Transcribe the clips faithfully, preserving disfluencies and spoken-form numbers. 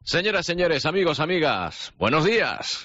Señoras, señores, amigos, amigas, buenos días.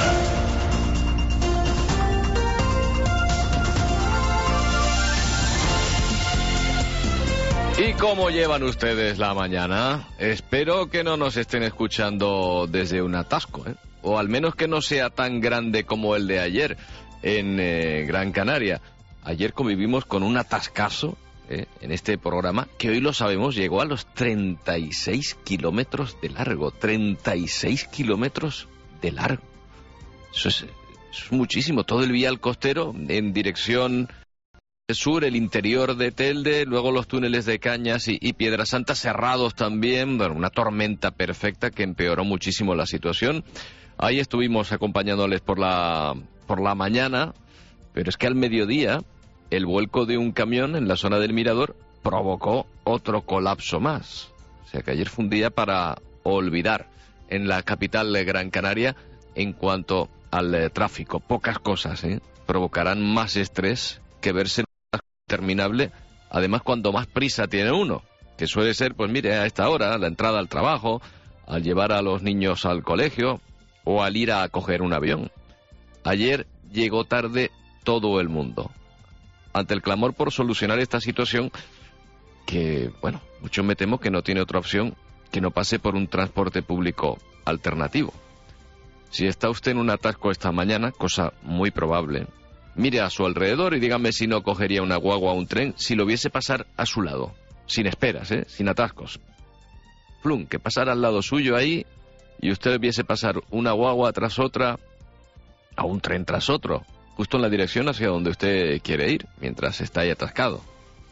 ¿Y cómo llevan ustedes la mañana? Espero que no nos estén escuchando desde un atasco, ¿eh? O al menos que no sea tan grande como el de ayer en eh, Gran Canaria. Ayer convivimos con un atascazo ¿eh? en este programa que hoy lo sabemos llegó a los treinta y seis kilómetros de largo. treinta y seis kilómetros de largo. Eso es, eso es muchísimo. Todo el vial costero en dirección sur, el interior de Telde, luego los túneles de Cañas y, y Piedrasanta cerrados también. Bueno, una tormenta perfecta que empeoró muchísimo la situación. Ahí estuvimos acompañándoles por la, por la mañana, pero es que al mediodía el vuelco de un camión en la zona del Mirador provocó otro colapso más. O sea que ayer fue un día para olvidar en la capital de Gran Canaria en cuanto al eh, tráfico. Pocas cosas ¿eh? provocarán más estrés que verse interminable, además cuando más prisa tiene uno, que suele ser, pues mire, a esta hora, la entrada al trabajo, al llevar a los niños al colegio o al ir a coger un avión. Ayer llegó tarde todo el mundo. Ante el clamor por solucionar esta situación, que, bueno, mucho me temo que no tiene otra opción que no pase por un transporte público alternativo. Si está usted en un atasco esta mañana, cosa muy probable, mire a su alrededor y dígame si no cogería una guagua o un tren si lo viese pasar a su lado, sin esperas, ¿eh? sin atascos. Plum, que pasara al lado suyo ahí y usted viese pasar una guagua tras otra, a un tren tras otro, justo en la dirección hacia donde usted quiere ir, mientras está ahí atascado.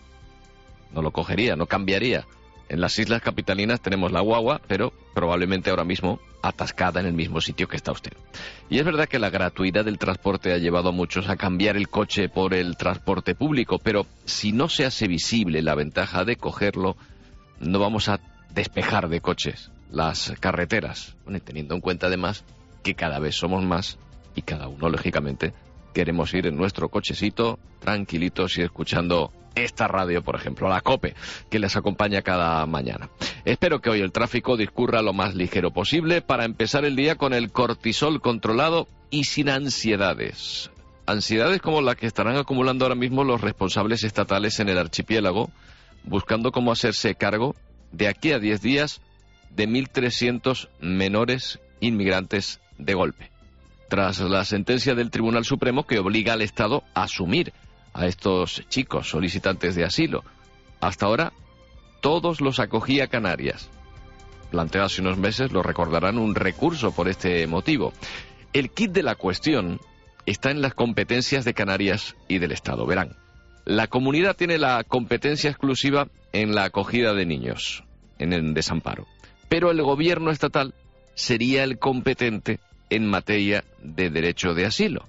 No lo cogería, no cambiaría. En las islas capitalinas tenemos la guagua, pero probablemente ahora mismo atascada en el mismo sitio que está usted. Y es verdad que la gratuidad del transporte ha llevado a muchos a cambiar el coche por el transporte público, pero si no se hace visible la ventaja de cogerlo, no vamos a despejar de coches las carreteras, bueno, teniendo en cuenta además que cada vez somos más y cada uno, lógicamente, queremos ir en nuestro cochecito tranquilitos y escuchando esta radio, por ejemplo, la COPE, que les acompaña cada mañana. Espero que hoy el tráfico discurra lo más ligero posible para empezar el día con el cortisol controlado y sin ansiedades. Ansiedades como la que estarán acumulando ahora mismo los responsables estatales en el archipiélago, buscando cómo hacerse cargo de aquí a diez días de mil trescientos menores inmigrantes de golpe, tras la sentencia del Tribunal Supremo que obliga al Estado a asumir a estos chicos solicitantes de asilo. Hasta ahora, todos los acogía Canarias. Planteó hace unos meses, lo recordarán, un recurso por este motivo. El quid de la cuestión está en las competencias de Canarias y del Estado. Verán, la comunidad tiene la competencia exclusiva en la acogida de niños, en el desamparo. Pero el gobierno estatal sería el competente en materia de derecho de asilo.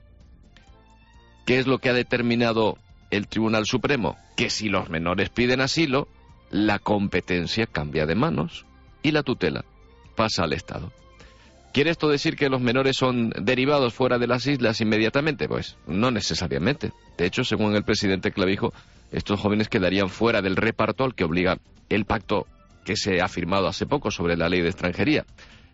¿Qué es lo que ha determinado el Tribunal Supremo? Que si los menores piden asilo, la competencia cambia de manos y la tutela pasa al Estado. ¿Quiere esto decir que los menores son derivados fuera de las islas inmediatamente? Pues no necesariamente. De hecho, según el presidente Clavijo, estos jóvenes quedarían fuera del reparto al que obliga el pacto que se ha firmado hace poco sobre la ley de extranjería.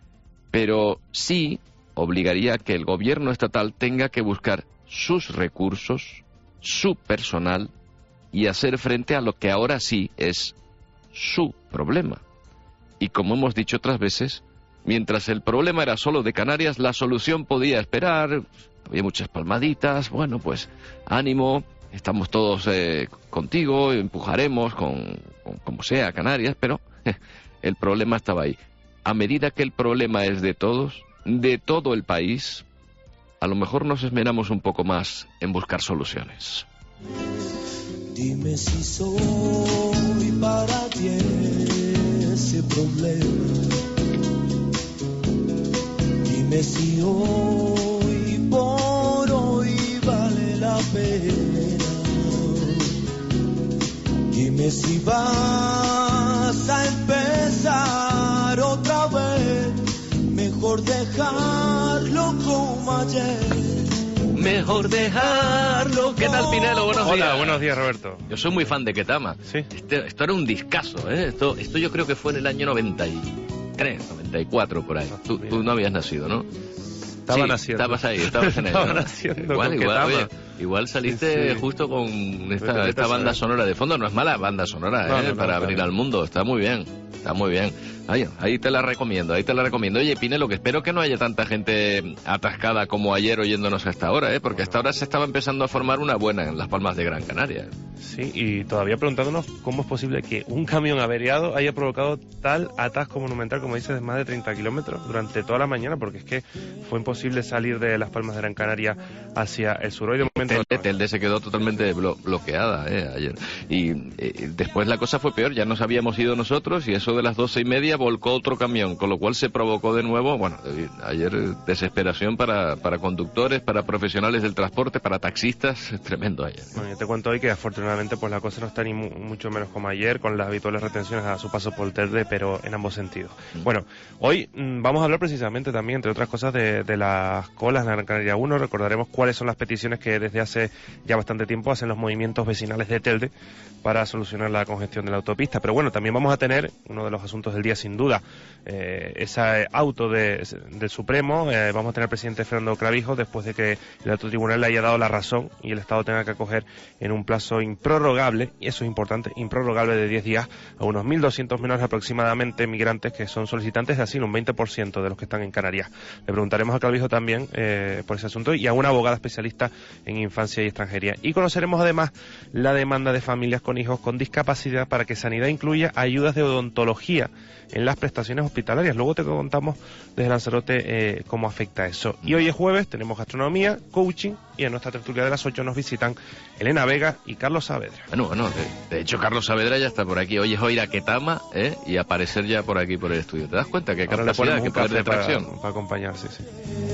Pero sí obligaría a que el gobierno estatal tenga que buscar sus recursos, su personal y hacer frente a lo que ahora sí es su problema. Y como hemos dicho otras veces, mientras el problema era solo de Canarias, la solución podía esperar, había muchas palmaditas, bueno, pues ánimo, estamos todos eh, contigo, empujaremos con, con como sea Canarias, pero eh, el problema estaba ahí. A medida que el problema es de todos, de todo el país, a lo mejor nos esmeramos un poco más en buscar soluciones. Dime si soy para ti ese problema. Dime si hoy por hoy vale la pena. Dime si vas a empezar otra vez. Mejor dejarlo como ayer. Mejor dejarlo. ¿Qué tal, Pinelo? Buenos Hola, días. Hola, buenos días, Roberto. Yo soy muy fan de Ketama. Sí. Este, esto era un discazo, ¿eh? Esto, esto yo creo que fue en el año noventa y tres, noventa y cuatro por ahí. Tú, tú no habías nacido, ¿no? Estaba sí, naciendo. Estabas ahí, estabas en Estaba ello, ¿no? naciendo. Igual, con igual, Ketama. oye, igual saliste Sí, sí. justo con esta, Vete, esta vete, banda ¿sabes? sonora de fondo. No es mala banda sonora, No, ¿eh? no, no, Para claro. abrir al mundo. Está muy bien, está muy bien. Ahí, ahí te la recomiendo, ahí te la recomiendo. Oye, Pinelo, que espero que no haya tanta gente atascada como ayer oyéndonos hasta ahora, ¿eh? Porque hasta ahora se estaba empezando a formar una buena en Las Palmas de Gran Canaria. Sí, y todavía preguntándonos cómo es posible que un camión averiado haya provocado tal atasco monumental, como dices, de más de treinta kilómetros durante toda la mañana, porque es que fue imposible salir de Las Palmas de Gran Canaria hacia el sur. Hoy de momento... Telde, Telde se quedó totalmente blo bloqueada eh, ayer. Y eh, después la cosa fue peor, ya nos habíamos ido nosotros y eso de las doce y media volcó otro camión, con lo cual se provocó de nuevo, bueno, eh, ayer eh, desesperación para, para conductores, para profesionales del transporte, para taxistas, es tremendo ayer. Bueno, yo te cuento hoy que afortunadamente pues la cosa no está ni mu mucho menos como ayer, con las habituales retenciones a su paso por Telde, pero en ambos sentidos. Mm. Bueno, hoy mmm, vamos a hablar precisamente también, entre otras cosas, de, de las colas en la Gran Canaria uno. Recordaremos cuáles son las peticiones que desde hace ya bastante tiempo hacen los movimientos vecinales de Telde para solucionar la congestión de la autopista. Pero bueno, también vamos a tener uno de los asuntos del día, sin duda, eh, ese auto de, del Supremo. Eh, vamos a tener al presidente Fernando Clavijo después de que el alto tribunal le haya dado la razón y el Estado tenga que acoger en un plazo improrrogable, y eso es importante, improrrogable de diez días, a unos mil doscientos menores aproximadamente migrantes que son solicitantes de asilo, un veinte por ciento de los que están en Canarias. Le preguntaremos a Clavijo también eh, por ese asunto y a una abogada especialista en infancia y extranjería. Y conoceremos además la demanda de familias con hijos con discapacidad para que Sanidad incluya ayudas de odontología en las prestaciones hospitalarias. Luego te contamos desde Lanzarote eh, cómo afecta eso. Y hoy es jueves, tenemos gastronomía, coaching, y en nuestra tertulia de las ocho nos visitan Elena Vega y Carlos Saavedra. Bueno, bueno, de, de hecho Carlos Saavedra ya está por aquí. Hoy es hoy a Ketama, ¿eh? Y aparecer ya por aquí por el estudio. ¿Te das cuenta que Ahora capacidad, que poder de tracción? Para, para acompañar, sí, sí.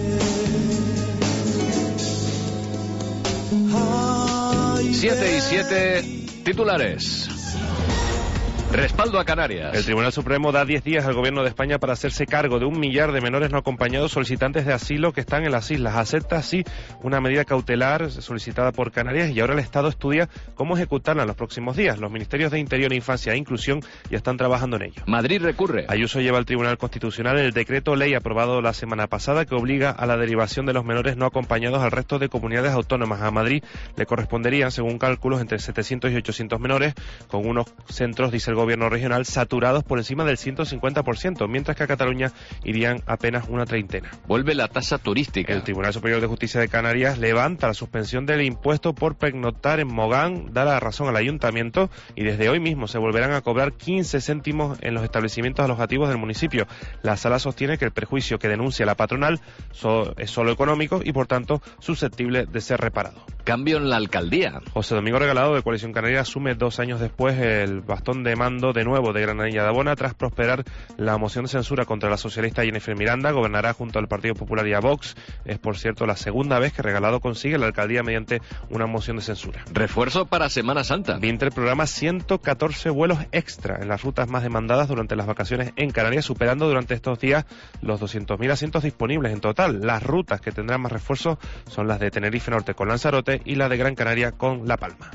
Siete y siete titulares. Respaldo a Canarias. El Tribunal Supremo da diez días al Gobierno de España para hacerse cargo de un millar de menores no acompañados solicitantes de asilo que están en las islas. Acepta así una medida cautelar solicitada por Canarias y ahora el Estado estudia cómo ejecutarla en los próximos días. Los Ministerios de Interior, Infancia e Inclusión ya están trabajando en ello. Madrid recurre. Ayuso lleva al Tribunal Constitucional el decreto ley aprobado la semana pasada que obliga a la derivación de los menores no acompañados al resto de comunidades autónomas. A Madrid le corresponderían, según cálculos, entre setecientos y ochocientos menores, con unos centros, dice el Gobierno regional, saturados por encima del ciento cincuenta por ciento, mientras que a Cataluña irían apenas una treintena. Vuelve la tasa turística. El Tribunal Superior de Justicia de Canarias levanta la suspensión del impuesto por pernoctar en Mogán, da la razón al ayuntamiento y desde hoy mismo se volverán a cobrar quince céntimos en los establecimientos alojativos del municipio. La sala sostiene que el perjuicio que denuncia la patronal so, es solo económico y por tanto susceptible de ser reparado. Cambio en la alcaldía. José Domingo Regalado de Coalición Canaria asume dos años después el bastón de mando de nuevo de Granadilla de Abona tras prosperar la moción de censura contra la socialista Jennifer Miranda. Gobernará junto al Partido Popular y a Vox. Es, por cierto, la segunda vez que Regalado consigue la alcaldía mediante una moción de censura. Refuerzo para Semana Santa. Vinter programa ciento catorce vuelos extra en las rutas más demandadas durante las vacaciones en Canarias, superando durante estos días los doscientos mil asientos disponibles en total. Las rutas que tendrán más refuerzos son las de Tenerife Norte con Lanzarote y la de Gran Canaria con La Palma.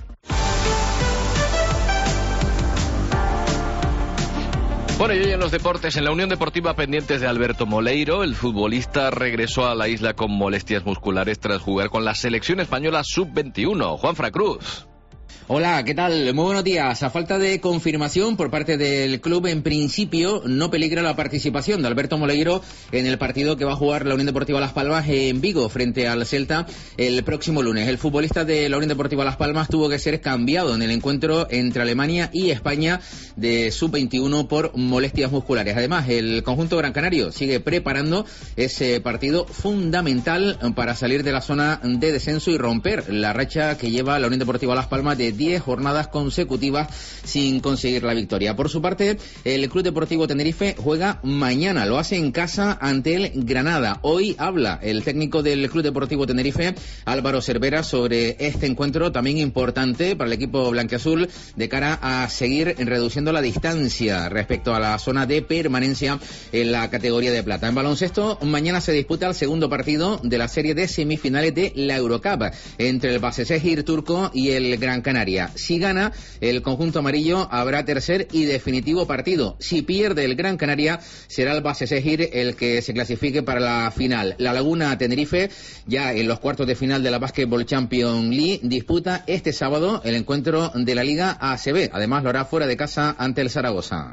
Bueno, y hoy en los deportes, en la Unión Deportiva pendientes de Alberto Moleiro, el futbolista regresó a la isla con molestias musculares tras jugar con la selección española sub veintiuno. Juanfra Cruz. Hola, ¿qué tal? Muy buenos días. A falta de confirmación por parte del club, en principio no peligra la participación de Alberto Moleiro en el partido que va a jugar la Unión Deportiva Las Palmas en Vigo frente al Celta el próximo lunes. El futbolista de la Unión Deportiva Las Palmas tuvo que ser cambiado en el encuentro entre Alemania y España de sub veintiuno por molestias musculares. Además, el conjunto gran canario sigue preparando ese partido fundamental para salir de la zona de descenso y romper la racha que lleva la Unión Deportiva Las Palmas de diez jornadas consecutivas sin conseguir la victoria. Por su parte, el Club Deportivo Tenerife juega mañana, lo hace en casa ante el Granada. Hoy habla el técnico del Club Deportivo Tenerife, Álvaro Cervera, sobre este encuentro también importante para el equipo blanquiazul de cara a seguir reduciendo la distancia respecto a la zona de permanencia en la categoría de plata. En baloncesto, mañana se disputa el segundo partido de la serie de semifinales de la Eurocup entre el Basesehir turco y el Gran Canaria. Canaria. Si gana, el conjunto amarillo habrá tercer y definitivo partido. Si pierde el Gran Canaria, será el Basesehir el que se clasifique para la final. La Laguna Tenerife, ya en los cuartos de final de la Basketball Champions League, disputa este sábado el encuentro de la Liga A C B. Además, lo hará fuera de casa ante el Zaragoza.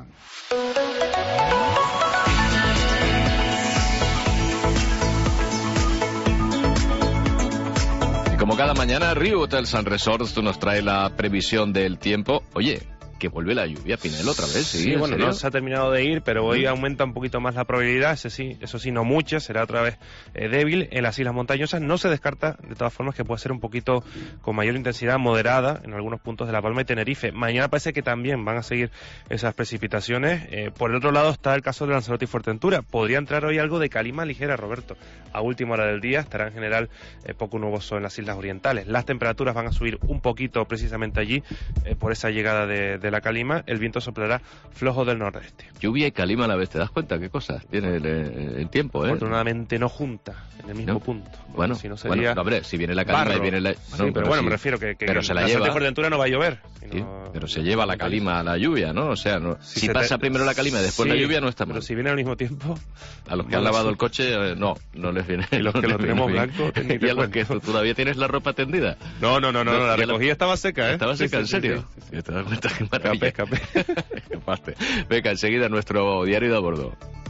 Como cada mañana, Riu Hotels and Resorts nos trae la previsión del tiempo. Oye, que vuelve la lluvia, Pinel, otra vez. Sí, sí bueno, serio? no se ha terminado de ir, pero hoy ¿Mm? aumenta un poquito más la probabilidad, eso sí, eso sí, no mucho, será otra vez eh, débil en las islas montañosas. No se descarta, de todas formas, que puede ser un poquito con mayor intensidad, moderada, en algunos puntos de La Palma y Tenerife. Mañana parece que también van a seguir esas precipitaciones. Eh, por el otro lado está el caso de Lanzarote y Fuerteventura. Podría entrar hoy algo de calima ligera, Roberto. A última hora del día estará en general eh, poco nuboso en las islas orientales. Las temperaturas van a subir un poquito precisamente allí, eh, por esa llegada de, de la calima. El viento soplará flojo del nordeste. Lluvia y calima a la vez, ¿te das cuenta? ¿Qué cosas tiene el, el tiempo, eh? Afortunadamente no junta en el mismo ¿No? punto. Bueno, si no sería bueno, hombre, si viene la calima barro. y viene la... Bueno, sí, pero, pero bueno, sí. me refiero que, que pero se la en lleva. de Fuerteventura no va a llover. Sí, no, pero se lleva la calima a la lluvia, ¿no? O sea, no, si, si pasa te... primero la calima y después sí, la lluvia no está mal. Pero si viene al mismo tiempo... A los que han lavado el coche, eh, no, no les viene. Y los no que lo les tenemos viene blanco, bien. ni te Y a los que cuento. todavía tienes la ropa tendida. No, no, no, no, No, no la ya recogida la- estaba seca, ¿eh? ¿Estaba Sí, seca, sí, en sí, serio? sí, sí, sí. ¿Te das cuenta? Qué maravilla. Escapé, escapé. Escapaste. Venga, enseguida nuestro diario de a bordo.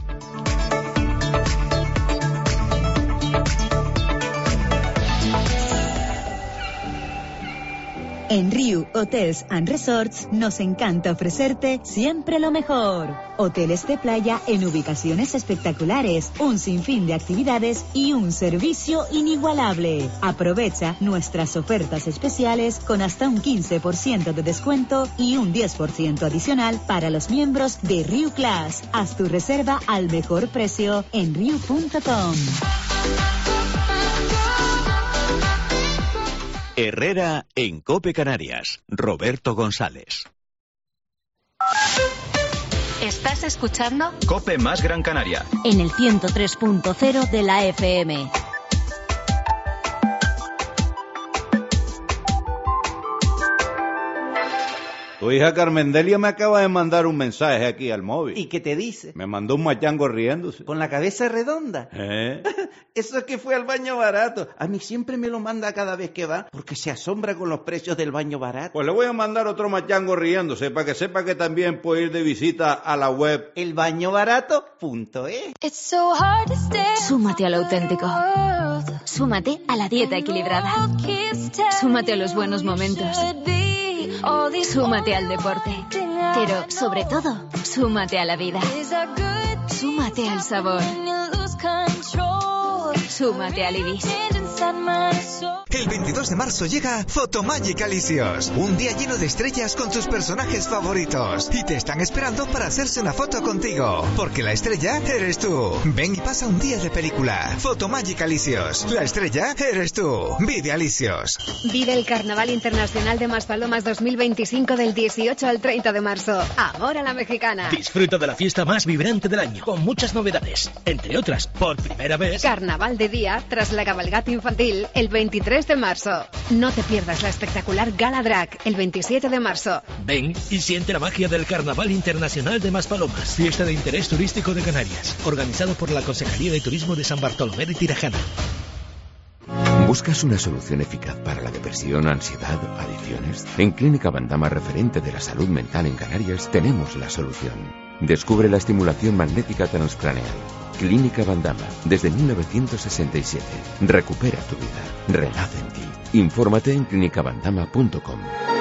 En Riu Hotels and Resorts nos encanta ofrecerte siempre lo mejor. Hoteles de playa en ubicaciones espectaculares, un sinfín de actividades y un servicio inigualable. Aprovecha nuestras ofertas especiales con hasta un quince por ciento de descuento y un diez por ciento adicional para los miembros de Riu Class. Haz tu reserva al mejor precio en riu punto com. Herrera en COPE Canarias. Roberto González. ¿Estás escuchando? COPE más Gran Canaria. En el ciento tres punto cero de la F M. Tu hija Carmendelia me acaba de mandar un mensaje aquí al móvil. ¿Y qué te dice? Me mandó un machango riéndose. ¿Con la cabeza redonda? ¿Eh? Eso es que fue al baño barato. A mí siempre me lo manda cada vez que va, porque se asombra con los precios del baño barato. Pues le voy a mandar otro machango riéndose, para que sepa que también puede ir de visita a la web el baño barato punto es. Súmate a lo auténtico. Súmate a la dieta equilibrada. Súmate a los buenos momentos. Súmate al deporte. Pero, sobre todo, súmate a la vida. Súmate al sabor. Súmate al Ibis. El veintidós de marzo llega Photomagic Alicios, un día lleno de estrellas con tus personajes favoritos, y te están esperando para hacerse una foto contigo, porque la estrella eres tú. Ven y pasa un día de película. Photomagic Alicios, la estrella eres tú. Vive Alicios. Vive el Carnaval Internacional de Maspalomas dos mil veinticinco del dieciocho al treinta de marzo. Amor a la mexicana. Disfruta de la fiesta más vibrante del año, con muchas novedades, entre otras, por primera vez, Carnaval de día tras la cabalgata infantil el veintitrés de marzo. No te pierdas la espectacular Gala Drag el veintisiete de marzo. Ven y siente la magia del Carnaval Internacional de Maspalomas, fiesta de interés turístico de Canarias, organizado por la Consejería de Turismo de San Bartolomé de Tirajana. ¿Buscas una solución eficaz para la depresión, ansiedad, adicciones? En Clínica Bandama, referente de la salud mental en Canarias, tenemos la solución. Descubre la estimulación magnética transcraneal. Clínica Bandama, desde mil novecientos sesenta y siete. Recupera tu vida. Renace en ti. Infórmate en clínica bandama punto com.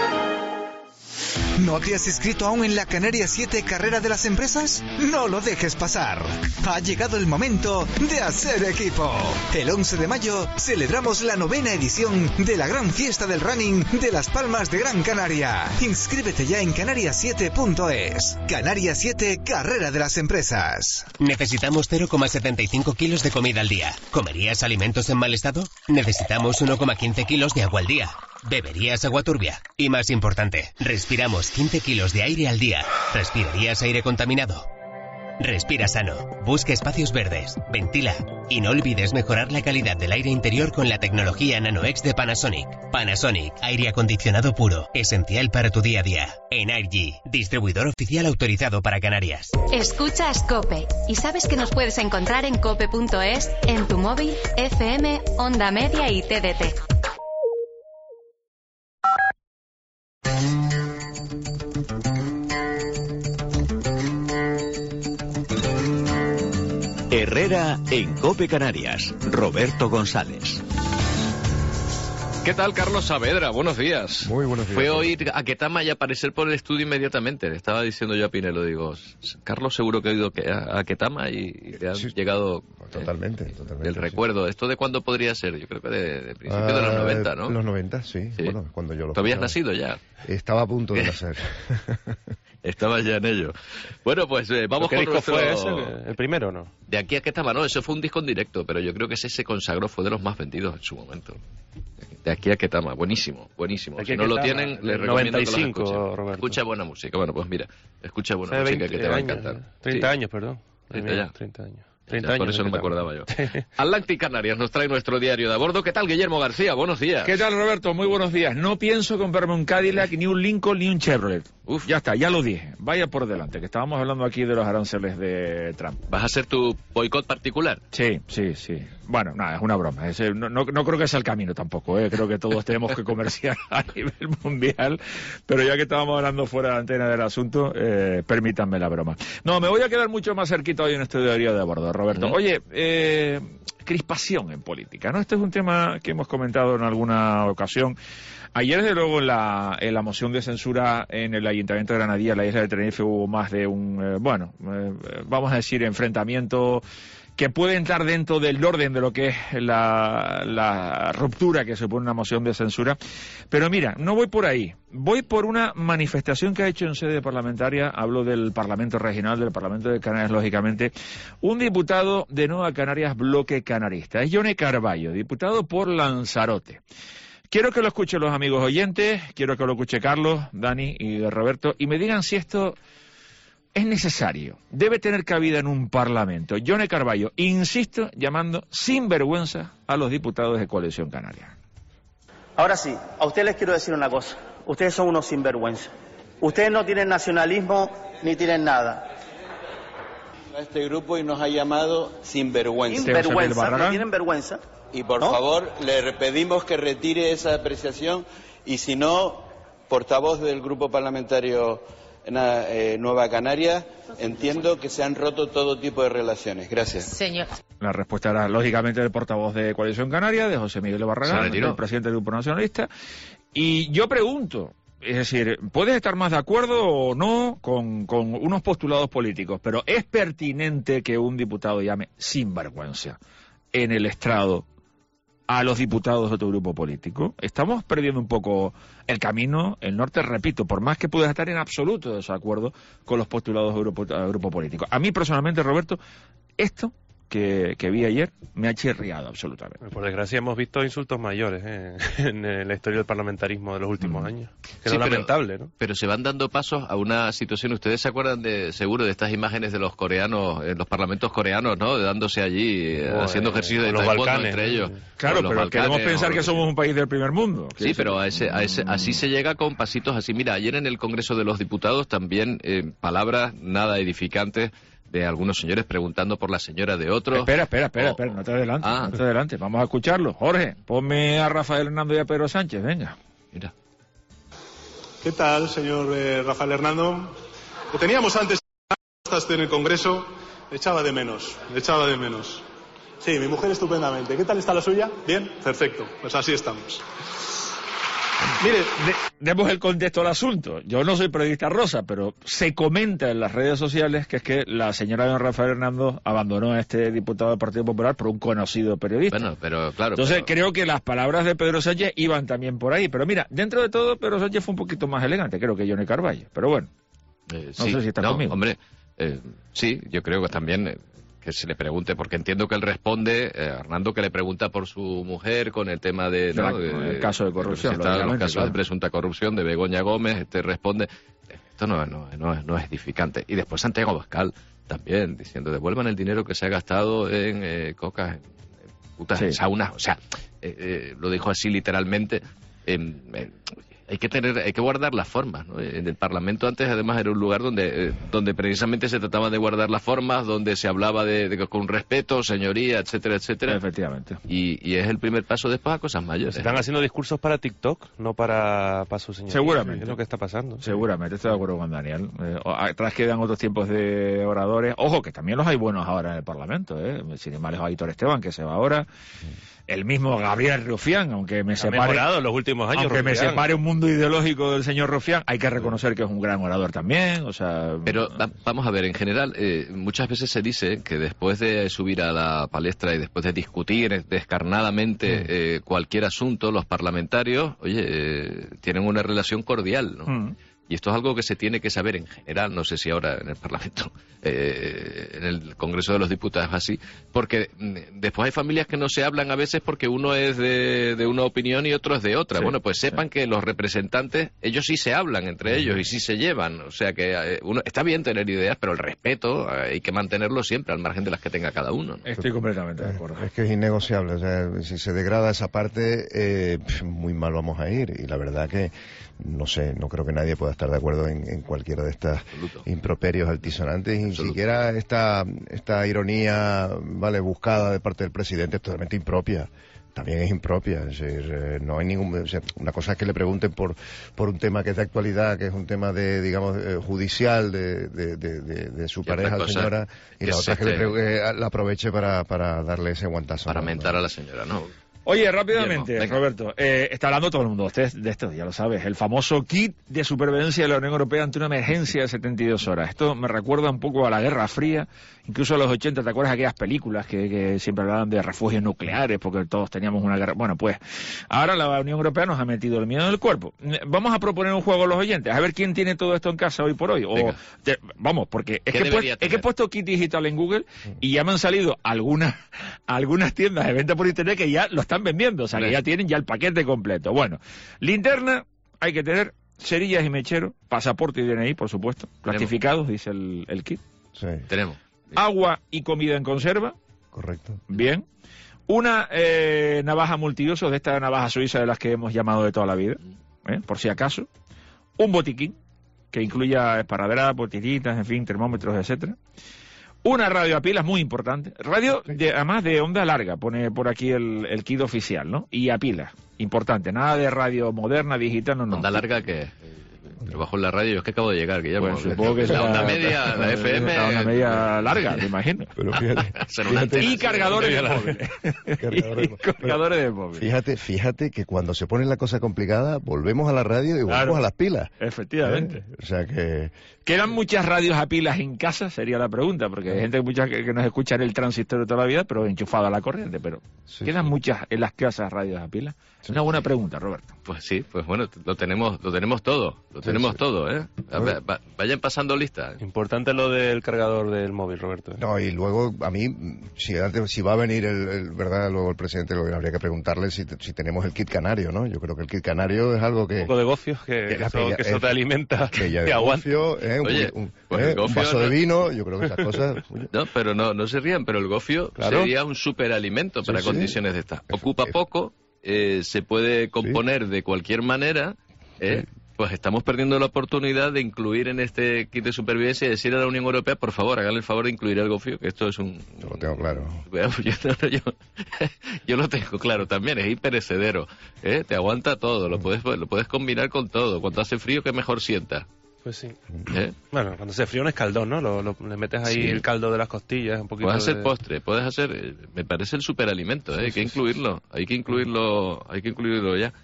¿No te has inscrito aún en la Canarias siete Carrera de las Empresas? No lo dejes pasar. Ha llegado el momento de hacer equipo. El once de mayo celebramos la novena edición de la gran fiesta del running de Las Palmas de Gran Canaria. Inscríbete ya en canarias siete punto es. Canarias siete Carrera de las Empresas. Necesitamos cero coma setenta y cinco kilos de comida al día. ¿Comerías alimentos en mal estado? Necesitamos uno coma quince kilos de agua al día. ¿Beberías agua turbia? Y más importante, respiramos quince kilos de aire al día. ¿Respirarías aire contaminado? Respira sano, busca espacios verdes, ventila y no olvides mejorar la calidad del aire interior con la tecnología NanoX de Panasonic. Panasonic, aire acondicionado puro, esencial para tu día a día. Energy, distribuidor oficial autorizado para Canarias. Escuchas COPE y sabes que nos puedes encontrar en cope punto es, en tu móvil, F M, Onda Media y T D T. Herrera en COPE Canarias. Roberto González. ¿Qué tal, Carlos Saavedra? Buenos días. Muy buenos días. Fue oír a Ketama y aparecer por el estudio inmediatamente. Le estaba diciendo yo a Pinelo, digo, Carlos seguro que ha oído a Ketama y le han sí, llegado... Totalmente, eh, totalmente. El recuerdo. Sí. ¿Esto de cuándo podría ser? Yo creo que de, de principios uh, de los noventa, ¿no? Los noventa, sí. sí. Bueno, cuando yo lo ¿Tú habías nacido ya? Estaba a punto de nacer. Estaba ya en ello. Bueno, pues eh, vamos ¿Qué con disco nuestro... fue ese? ¿El primero o no? De aquí a Ketama, no, eso fue un disco en directo, pero yo creo que ese se consagró, fue de los más vendidos en su momento. De aquí a Ketama, buenísimo, buenísimo. Si no lo tienen, les recomiendo que lo escuchen. Escucha buena música. Bueno, pues mira, escucha buena música que te va a encantar. treinta años, perdón. treinta ya. treinta años. treinta años, por eso no me acordaba yo. Atlantic Canarias nos trae nuestro diario de a bordo. ¿Qué tal, Guillermo García? Buenos días. ¿Qué tal, Roberto? Muy buenos días. No pienso comprarme un Cadillac, ni un Lincoln, ni un Chevrolet. Uf, ya está, ya lo dije. Vaya por delante, que estábamos hablando aquí de los aranceles de Trump. ¿Vas a hacer tu boicot particular? Sí, sí, sí. Bueno, nada, es una broma. Es, no, no, no creo que sea el camino tampoco, ¿eh? Creo que todos tenemos que comerciar a nivel mundial. Pero ya que estábamos hablando fuera de la antena del asunto, eh, permítanme la broma. No, me voy a quedar mucho más cerquita hoy en este diario de a bordo, Roberto. Uh-huh. Oye, eh, crispación en política, ¿no? Este es un tema que hemos comentado en alguna ocasión. Ayer, desde luego, en la, en la moción de censura en el Ayuntamiento de Granadilla, la isla de Tenerife, hubo más de un, eh, bueno, eh, vamos a decir, enfrentamiento que puede entrar dentro del orden de lo que es la, la ruptura que supone una moción de censura. Pero mira, no voy por ahí. Voy por una manifestación que ha hecho en sede parlamentaria, hablo del Parlamento Regional, del Parlamento de Canarias, lógicamente, un diputado de Nueva Canarias, Bloque Canarista. Es Yone Carballo, diputado por Lanzarote. Quiero que lo escuchen los amigos oyentes, quiero que lo escuche Carlos, Dani y Roberto, y me digan si esto es necesario, debe tener cabida en un parlamento. Yone Carballo, insisto, llamando sin vergüenza a los diputados de Coalición Canaria. Ahora sí, a ustedes les quiero decir una cosa, ustedes son unos sinvergüenza. Ustedes no tienen nacionalismo ni tienen nada. A este grupo y nos ha llamado sinvergüenza. Sinvergüenza, no tienen vergüenza. Y por ¿no? favor, le pedimos que retire esa apreciación y si no, portavoz del Grupo Parlamentario eh, Nueva Canaria, entiendo que se han roto todo tipo de relaciones. Gracias. Señor. La respuesta era, lógicamente, del portavoz de Coalición Canaria, de José Miguel Barragán, el presidente del Grupo Nacionalista. Y yo pregunto, es decir, puedes estar más de acuerdo o no con, con unos postulados políticos, pero ¿es pertinente que un diputado llame sinvergüenza en el estrado a los diputados de tu grupo político? Estamos perdiendo un poco el camino, el norte, repito, por más que puedas estar en absoluto desacuerdo con los postulados del grupo, del grupo político. A mí personalmente, Roberto, esto que, que vi ayer me ha chirriado absolutamente. Por desgracia hemos visto insultos mayores ¿eh? en la historia del parlamentarismo de los últimos mm. años. Que sí, es lamentable, pero, ¿no? Pero se van dando pasos a una situación. Ustedes se acuerdan de seguro de estas imágenes de los coreanos, en los parlamentos coreanos, ¿no? Dándose allí, oh, haciendo ejercicio de taekwondo entre ellos. Claro, pero Balcanes, queremos pensar que somos un país del primer mundo. Sí, pero a ese, a ese, así se llega con pasitos así. Mira, ayer en el Congreso de los Diputados también eh, palabras nada edificantes de algunos señores preguntando por la señora de otros. Espera, espera, espera, oh, espera, no te adelantes, ah. no te adelantes. Vamos a escucharlo. Jorge, ponme a Rafael Hernando y a Pedro Sánchez, venga. Mira. ¿Qué tal, señor eh, Rafael Hernando? Lo teníamos antes en el Congreso, le echaba de menos, le echaba de menos. Sí, mi mujer estupendamente. ¿Qué tal está la suya? ¿Bien? Perfecto, pues así estamos. Mire, de, demos el contexto al asunto. Yo no soy periodista rosa, pero se comenta en las redes sociales que es que la señora don Rafael Hernando abandonó a este diputado del Partido Popular por un conocido periodista. Bueno, pero claro. Entonces pero... creo que las palabras de Pedro Sánchez iban también por ahí. Pero mira, dentro de todo, Pedro Sánchez fue un poquito más elegante, creo que Yone Carballo. Pero bueno, eh, no sí, sé si está no, conmigo. Hombre, eh, sí, yo creo que también... Eh... que se le pregunte, porque entiendo que él responde, eh, Hernando, que le pregunta por su mujer con el tema de... ¿no? Claro, de, el caso de corrupción. De, está, los casos claro. de presunta corrupción de Begoña Gómez, este responde... Esto no, no, no, no es edificante. Y después Santiago Abascal, también diciendo devuelvan el dinero que se ha gastado en eh, coca, en, en putas, Sí. en saunas, o sea, eh, eh, lo dijo así literalmente. En, en, hay que tener, hay que guardar las formas, ¿no? En el Parlamento antes además era un lugar donde, eh, donde precisamente se trataba de guardar las formas, donde se hablaba de, de con respeto, señoría, etcétera, etcétera. Efectivamente. Y, y es el primer paso después a cosas mayores. Se están haciendo discursos para TikTok, no para, para su señoría. Seguramente. Es lo que está pasando. Seguramente, estoy de acuerdo con Daniel. Eh, atrás quedan otros tiempos de oradores. Ojo, que también los hay buenos ahora en el Parlamento, ¿eh? Sin embargo, Aitor Esteban, que se va ahora. El mismo Gabriel Rufián, aunque me Ha separe... mejorado en los últimos años, Aunque me Rufián. separe un mundo ideológico del señor Rufián, hay que reconocer que es un gran orador también, o sea... Pero va- vamos a ver, en general, eh, muchas veces se dice que después de subir a la palestra y después de discutir descarnadamente Mm. eh, cualquier asunto, los parlamentarios, oye, eh, tienen una relación cordial, ¿no? Mm. Y esto es algo que se tiene que saber en general, no sé si ahora en el Parlamento, eh, en el Congreso de los Diputados así, porque mm, después hay familias que no se hablan a veces porque uno es de, de una opinión y otro es de otra. Sí, Bueno, pues sepan que los representantes, ellos sí se hablan entre ellos y sí se llevan. O sea que eh, uno está bien tener ideas, pero el respeto eh, hay que mantenerlo siempre al margen de las que tenga cada uno, ¿no? Estoy completamente de acuerdo. Es que es innegociable, o sea, si se degrada esa parte, eh, pf, muy mal vamos a ir. Y la verdad que, no sé, no creo que nadie pueda estar de acuerdo en, en cualquiera de estas improperios altisonantes. Y ni siquiera esta, esta ironía, vale, buscada de parte del presidente es totalmente impropia. También es impropia, es decir, eh, no hay ningún, o sea, una cosa es que le pregunten por por un tema que es de actualidad, que es un tema de, digamos, eh, judicial de, de, de, de, de su Y otra pareja, cosa señora, y que la otra es que le se- pregu- eh, la aproveche para, para darle ese guantazo. Para ¿no? mentar a la señora, ¿no? Oye, rápidamente, Guillermo, venga. Roberto, eh, está hablando todo el mundo usted de esto, ya lo sabes, el famoso kit de supervivencia de la Unión Europea ante una emergencia de setenta y dos horas. Esto me recuerda un poco a la Guerra Fría, incluso a los ochenta, ¿te acuerdas de aquellas películas que, que siempre hablaban de refugios nucleares porque todos teníamos una guerra? Bueno, pues ahora la Unión Europea nos ha metido el miedo en el cuerpo. Vamos a proponer un juego a los oyentes, a ver quién tiene todo esto en casa hoy por hoy. O te- vamos, porque es ¿Qué que, he debería puesto, es que he tener? puesto kit digital en Google y ya me han salido algunas, algunas tiendas de venta por internet que ya lo están vendiendo, o sea, que ya tienen ya el paquete completo. Bueno, linterna hay que tener, cerillas y mechero, pasaporte y D N I, por supuesto, plastificados, dice el, el kit. Sí, Tenemos. Agua y comida en conserva, correcto. bien. Una eh, navaja multiuso, de esta navaja suiza de las que hemos llamado de toda la vida, ¿eh? Por si acaso. Un botiquín, que incluya esparadrapos, tiritas, en fin, termómetros, etcétera. Una radio a pilas, muy importante. Radio, de, además de onda larga, pone por aquí el, el kit oficial, ¿no? Y a pilas, importante. Nada de radio moderna, digital, no, no. ¿Onda larga que trabajo en la radio? Yo es que acabo de llegar, Guillermo. Pues supongo que la será- onda media, la F M... La onda media larga, te imagino. Pero fíjate, Será una fíjate- antena, Y cargadores de móviles. Cargadores Y cargadores de móviles. Fíjate, fíjate que cuando se pone la cosa complicada, volvemos a la radio y volvemos Claro. a las pilas. Efectivamente. ¿Eh? O sea que... ¿Quedan muchas radios a pilas en casa? Sería la pregunta, porque hay gente mucha que, que nos escucha en el transistor de toda la vida, pero enchufado a la corriente. Pero ¿quedan muchas en las casas radios a pilas? Es una buena pregunta, Roberto. Pues sí, pues bueno, lo tenemos, lo tenemos todo, lo Sí, tenemos sí. todo, ¿eh? A ver, va- vayan pasando listas. Importante lo del cargador del móvil, Roberto. ¿eh? No, y luego a mí, si, antes- si va a venir el, el- verdad, luego el presidente, lo que habría que preguntarle si, si tenemos el kit canario, ¿no? Yo creo que el kit canario es algo que... Un poco de gofio, que, que la eso, pella- que eso te eh, alimenta pella de y aguanta. gofio, eh, un, Oye, un- pues eh, el un gofio vaso de no- vino, yo creo que esas cosas... oye, No, pero no, no se rían, pero el gofio Claro. sería un superalimento Sí, para sí. condiciones de estas. Ocupa poco, eh, se puede componer de cualquier manera, ¿eh? Sí. Pues estamos perdiendo la oportunidad de incluir en este kit de supervivencia y decir a la Unión Europea, por favor, háganle el favor de incluir el gofio, que esto es un... yo lo tengo claro. Yo, no, yo, yo lo tengo claro también, es imperecedero, ¿eh? Te aguanta todo, lo puedes, lo puedes combinar con todo. Cuando hace frío, que mejor sienta. Pues sí. ¿Eh? Bueno, cuando se frío un escaldón, ¿no? Lo, lo- le metes ahí Sí. el caldo de las costillas, un poquito Puedes hacer de... postre, puedes hacer, eh, me parece el superalimento, ¿eh? Hay que incluirlo, hay que incluirlo, hay que incluirlo ya.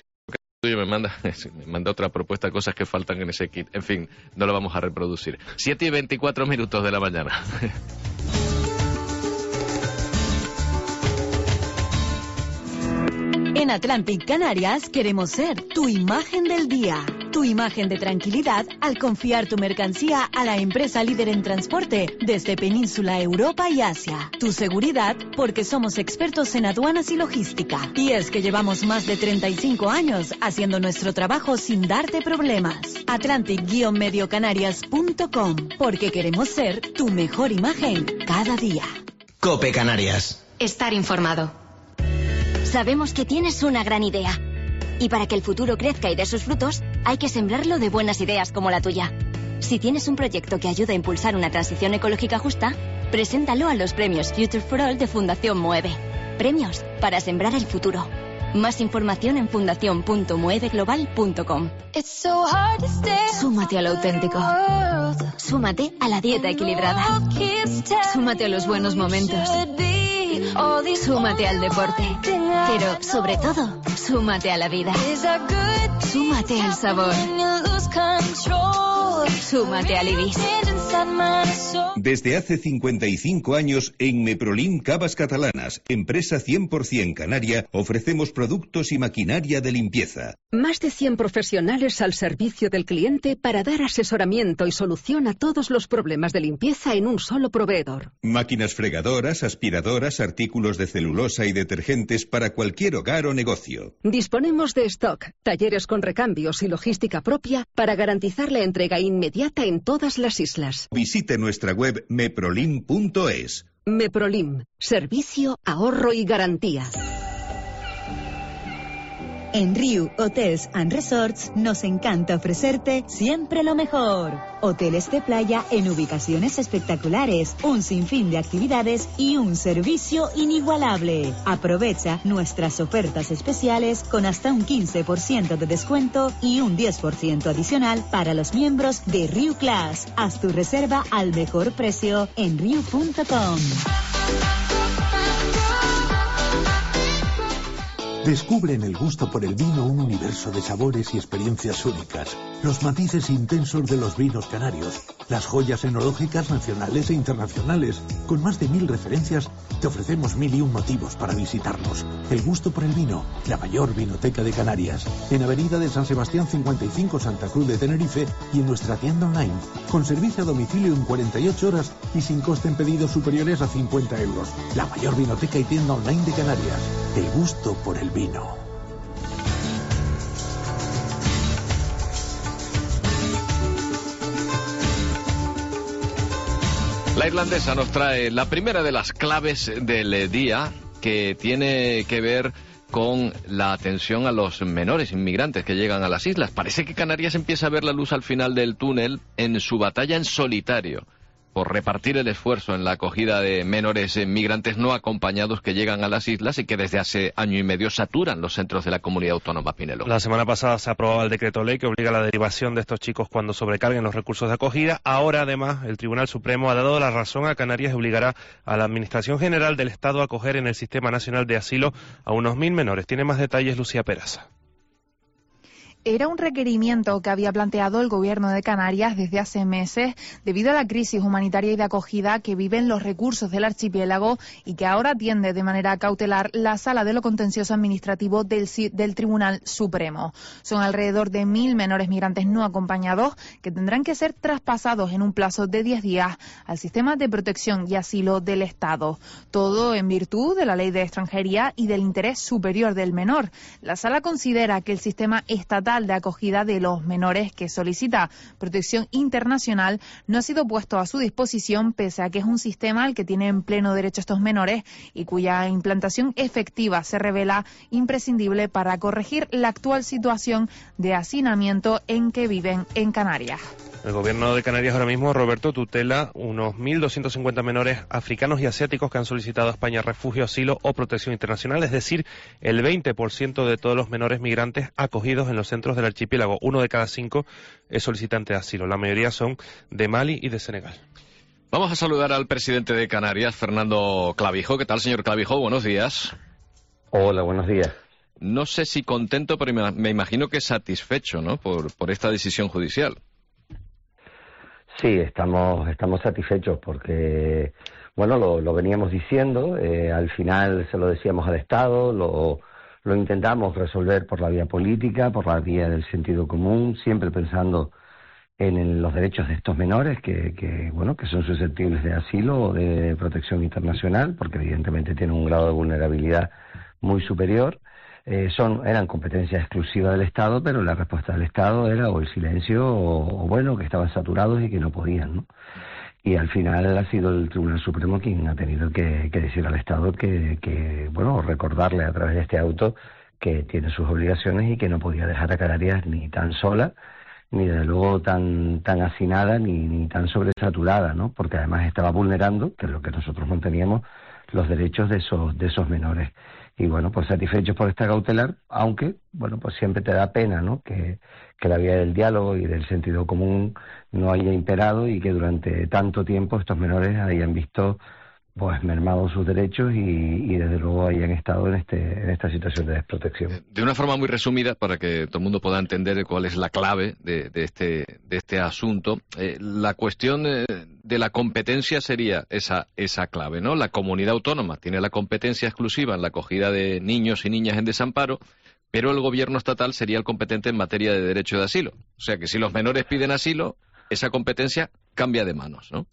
Tuyo me manda, me manda otra propuesta, cosas que faltan en ese kit. En fin, no lo vamos a reproducir. siete y veinticuatro minutos de la mañana. En Atlantic Canarias queremos ser tu imagen del día. tu imagen de tranquilidad al confiar tu mercancía a la empresa líder en transporte desde Península, Europa y Asia. Tu seguridad porque somos expertos en aduanas y logística. Y es que llevamos más de treinta y cinco años haciendo nuestro trabajo sin darte problemas. Atlantic Medio Canarias punto com, porque queremos ser tu mejor imagen cada día. COPE Canarias. Estar informado. Sabemos que tienes una gran idea. Y para que el futuro crezca y dé sus frutos, hay que sembrarlo de buenas ideas como la tuya. Si tienes un proyecto que ayuda a impulsar una transición ecológica justa, preséntalo a los premios Future for All de Fundación Moeve. Premios para sembrar el futuro. Más información en fundación punto moeve global punto com. Súmate a lo auténtico. Súmate a la dieta equilibrada. Súmate a los buenos momentos. Súmate al deporte. Pero, sobre todo, súmate a la vida. Súmate al sabor. Súmate al Ibis. Desde hace cincuenta y cinco años, en Meprolim Cavas Catalanas, empresa cien por ciento canaria, ofrecemos productos y maquinaria de limpieza. Más de cien profesionales al servicio del cliente para dar asesoramiento y solución a todos los problemas de limpieza en un solo proveedor. Máquinas fregadoras, aspiradoras, artículos de celulosa y detergentes para cualquier hogar o negocio. Disponemos de stock, talleres con recambios y logística propia para garantizar la entrega inmediata en todas las islas. Visite nuestra web meprolim punto es. Meprolim, servicio, ahorro y garantía. En Riu Hotels and Resorts nos encanta ofrecerte siempre lo mejor. Hoteles de playa en ubicaciones espectaculares, un sinfín de actividades y un servicio inigualable. Aprovecha nuestras ofertas especiales con hasta un quince por ciento de descuento y un diez por ciento adicional para los miembros de Riu Class. Haz tu reserva al mejor precio en riu punto com. Descubre en el gusto por el vino un universo de sabores y experiencias únicas, los matices intensos de los vinos canarios, las joyas enológicas nacionales e internacionales. Con más de mil referencias, te ofrecemos mil y un motivos para visitarnos. El gusto por el vino, la mayor vinoteca de Canarias, en Avenida de San Sebastián cincuenta y cinco, Santa Cruz de Tenerife, y en nuestra tienda online, con servicio a domicilio en cuarenta y ocho horas y sin coste en pedidos superiores a cincuenta euros. La mayor vinoteca y tienda online de Canarias. El gusto por el vino. La irlandesa nos trae la primera de las claves del día, que tiene que ver con la atención a los menores inmigrantes que llegan a las islas. Parece que Canarias empieza a ver la luz al final del túnel en su batalla en solitario por repartir el esfuerzo en la acogida de menores migrantes no acompañados que llegan a las islas y que desde hace año y medio saturan los centros de la comunidad autónoma. Pinelo. La semana pasada se aprobaba el decreto ley que obliga a la derivación de estos chicos cuando sobrecarguen los recursos de acogida. Ahora, además, el Tribunal Supremo ha dado la razón a Canarias y obligará a la Administración General del Estado a acoger en el Sistema Nacional de Asilo a unos mil menores. Tiene más detalles Lucía Peraza. Era un requerimiento que había planteado el Gobierno de Canarias desde hace meses debido a la crisis humanitaria y de acogida que viven los recursos del archipiélago y que ahora atiende de manera cautelar la Sala de lo Contencioso Administrativo del, del Tribunal Supremo. Son alrededor de mil menores migrantes no acompañados que tendrán que ser traspasados en un plazo de diez días al Sistema de Protección y Asilo del Estado. Todo en virtud de la Ley de Extranjería y del interés superior del menor. La Sala considera que el sistema estatal de acogida de los menores que solicita protección internacional no ha sido puesto a su disposición, pese a que es un sistema al que tienen pleno derecho estos menores y cuya implantación efectiva se revela imprescindible para corregir la actual situación de hacinamiento en que viven en Canarias. El Gobierno de Canarias ahora mismo, Roberto, tutela unos mil doscientos cincuenta menores africanos y asiáticos que han solicitado a España refugio, asilo o protección internacional, es decir, el veinte por ciento de todos los menores migrantes acogidos en los centros del archipiélago. Uno de cada cinco es solicitante de asilo. La mayoría son de Mali y de Senegal. Vamos a saludar al presidente de Canarias, Fernando Clavijo. ¿Qué tal, señor Clavijo? Buenos días. Hola, buenos días. No sé si contento, pero me imagino que satisfecho, ¿no?, por, por esta decisión judicial. Sí, estamos estamos satisfechos porque, bueno, lo, lo veníamos diciendo, eh, al final se lo decíamos al Estado, lo, Lo intentamos resolver por la vía política, por la vía del sentido común, siempre pensando en el, los derechos de estos menores que, que, bueno, que son susceptibles de asilo o de protección internacional, porque evidentemente tienen un grado de vulnerabilidad muy superior. Eh, son eran competencias exclusivas del Estado, pero la respuesta del Estado era o el silencio o, o bueno, que estaban saturados y que no podían, ¿no? Y al final ha sido el Tribunal Supremo quien ha tenido que, que decir al Estado que, que, bueno, recordarle a través de este auto que tiene sus obligaciones y que no podía dejar a Canarias ni tan sola, ni desde luego tan tan hacinada, ni, ni tan sobresaturada, ¿no? Porque además estaba vulnerando, que es lo que nosotros manteníamos, los derechos de esos de esos menores. Y bueno, pues satisfechos por esta cautelar, aunque, bueno, pues siempre te da pena, ¿no? Que, que la vía del diálogo y del sentido común no haya imperado y que durante tanto tiempo estos menores hayan visto, pues, mermados sus derechos y, y desde luego hayan estado en este en esta situación de desprotección. De una forma muy resumida, para que todo el mundo pueda entender cuál es la clave de, de este de este asunto, eh, la cuestión eh, de la competencia sería esa esa clave, ¿no? La comunidad autónoma tiene la competencia exclusiva en la acogida de niños y niñas en desamparo, pero el gobierno estatal sería el competente en materia de derecho de asilo. O sea que si los menores piden asilo, esa competencia cambia de manos, ¿no?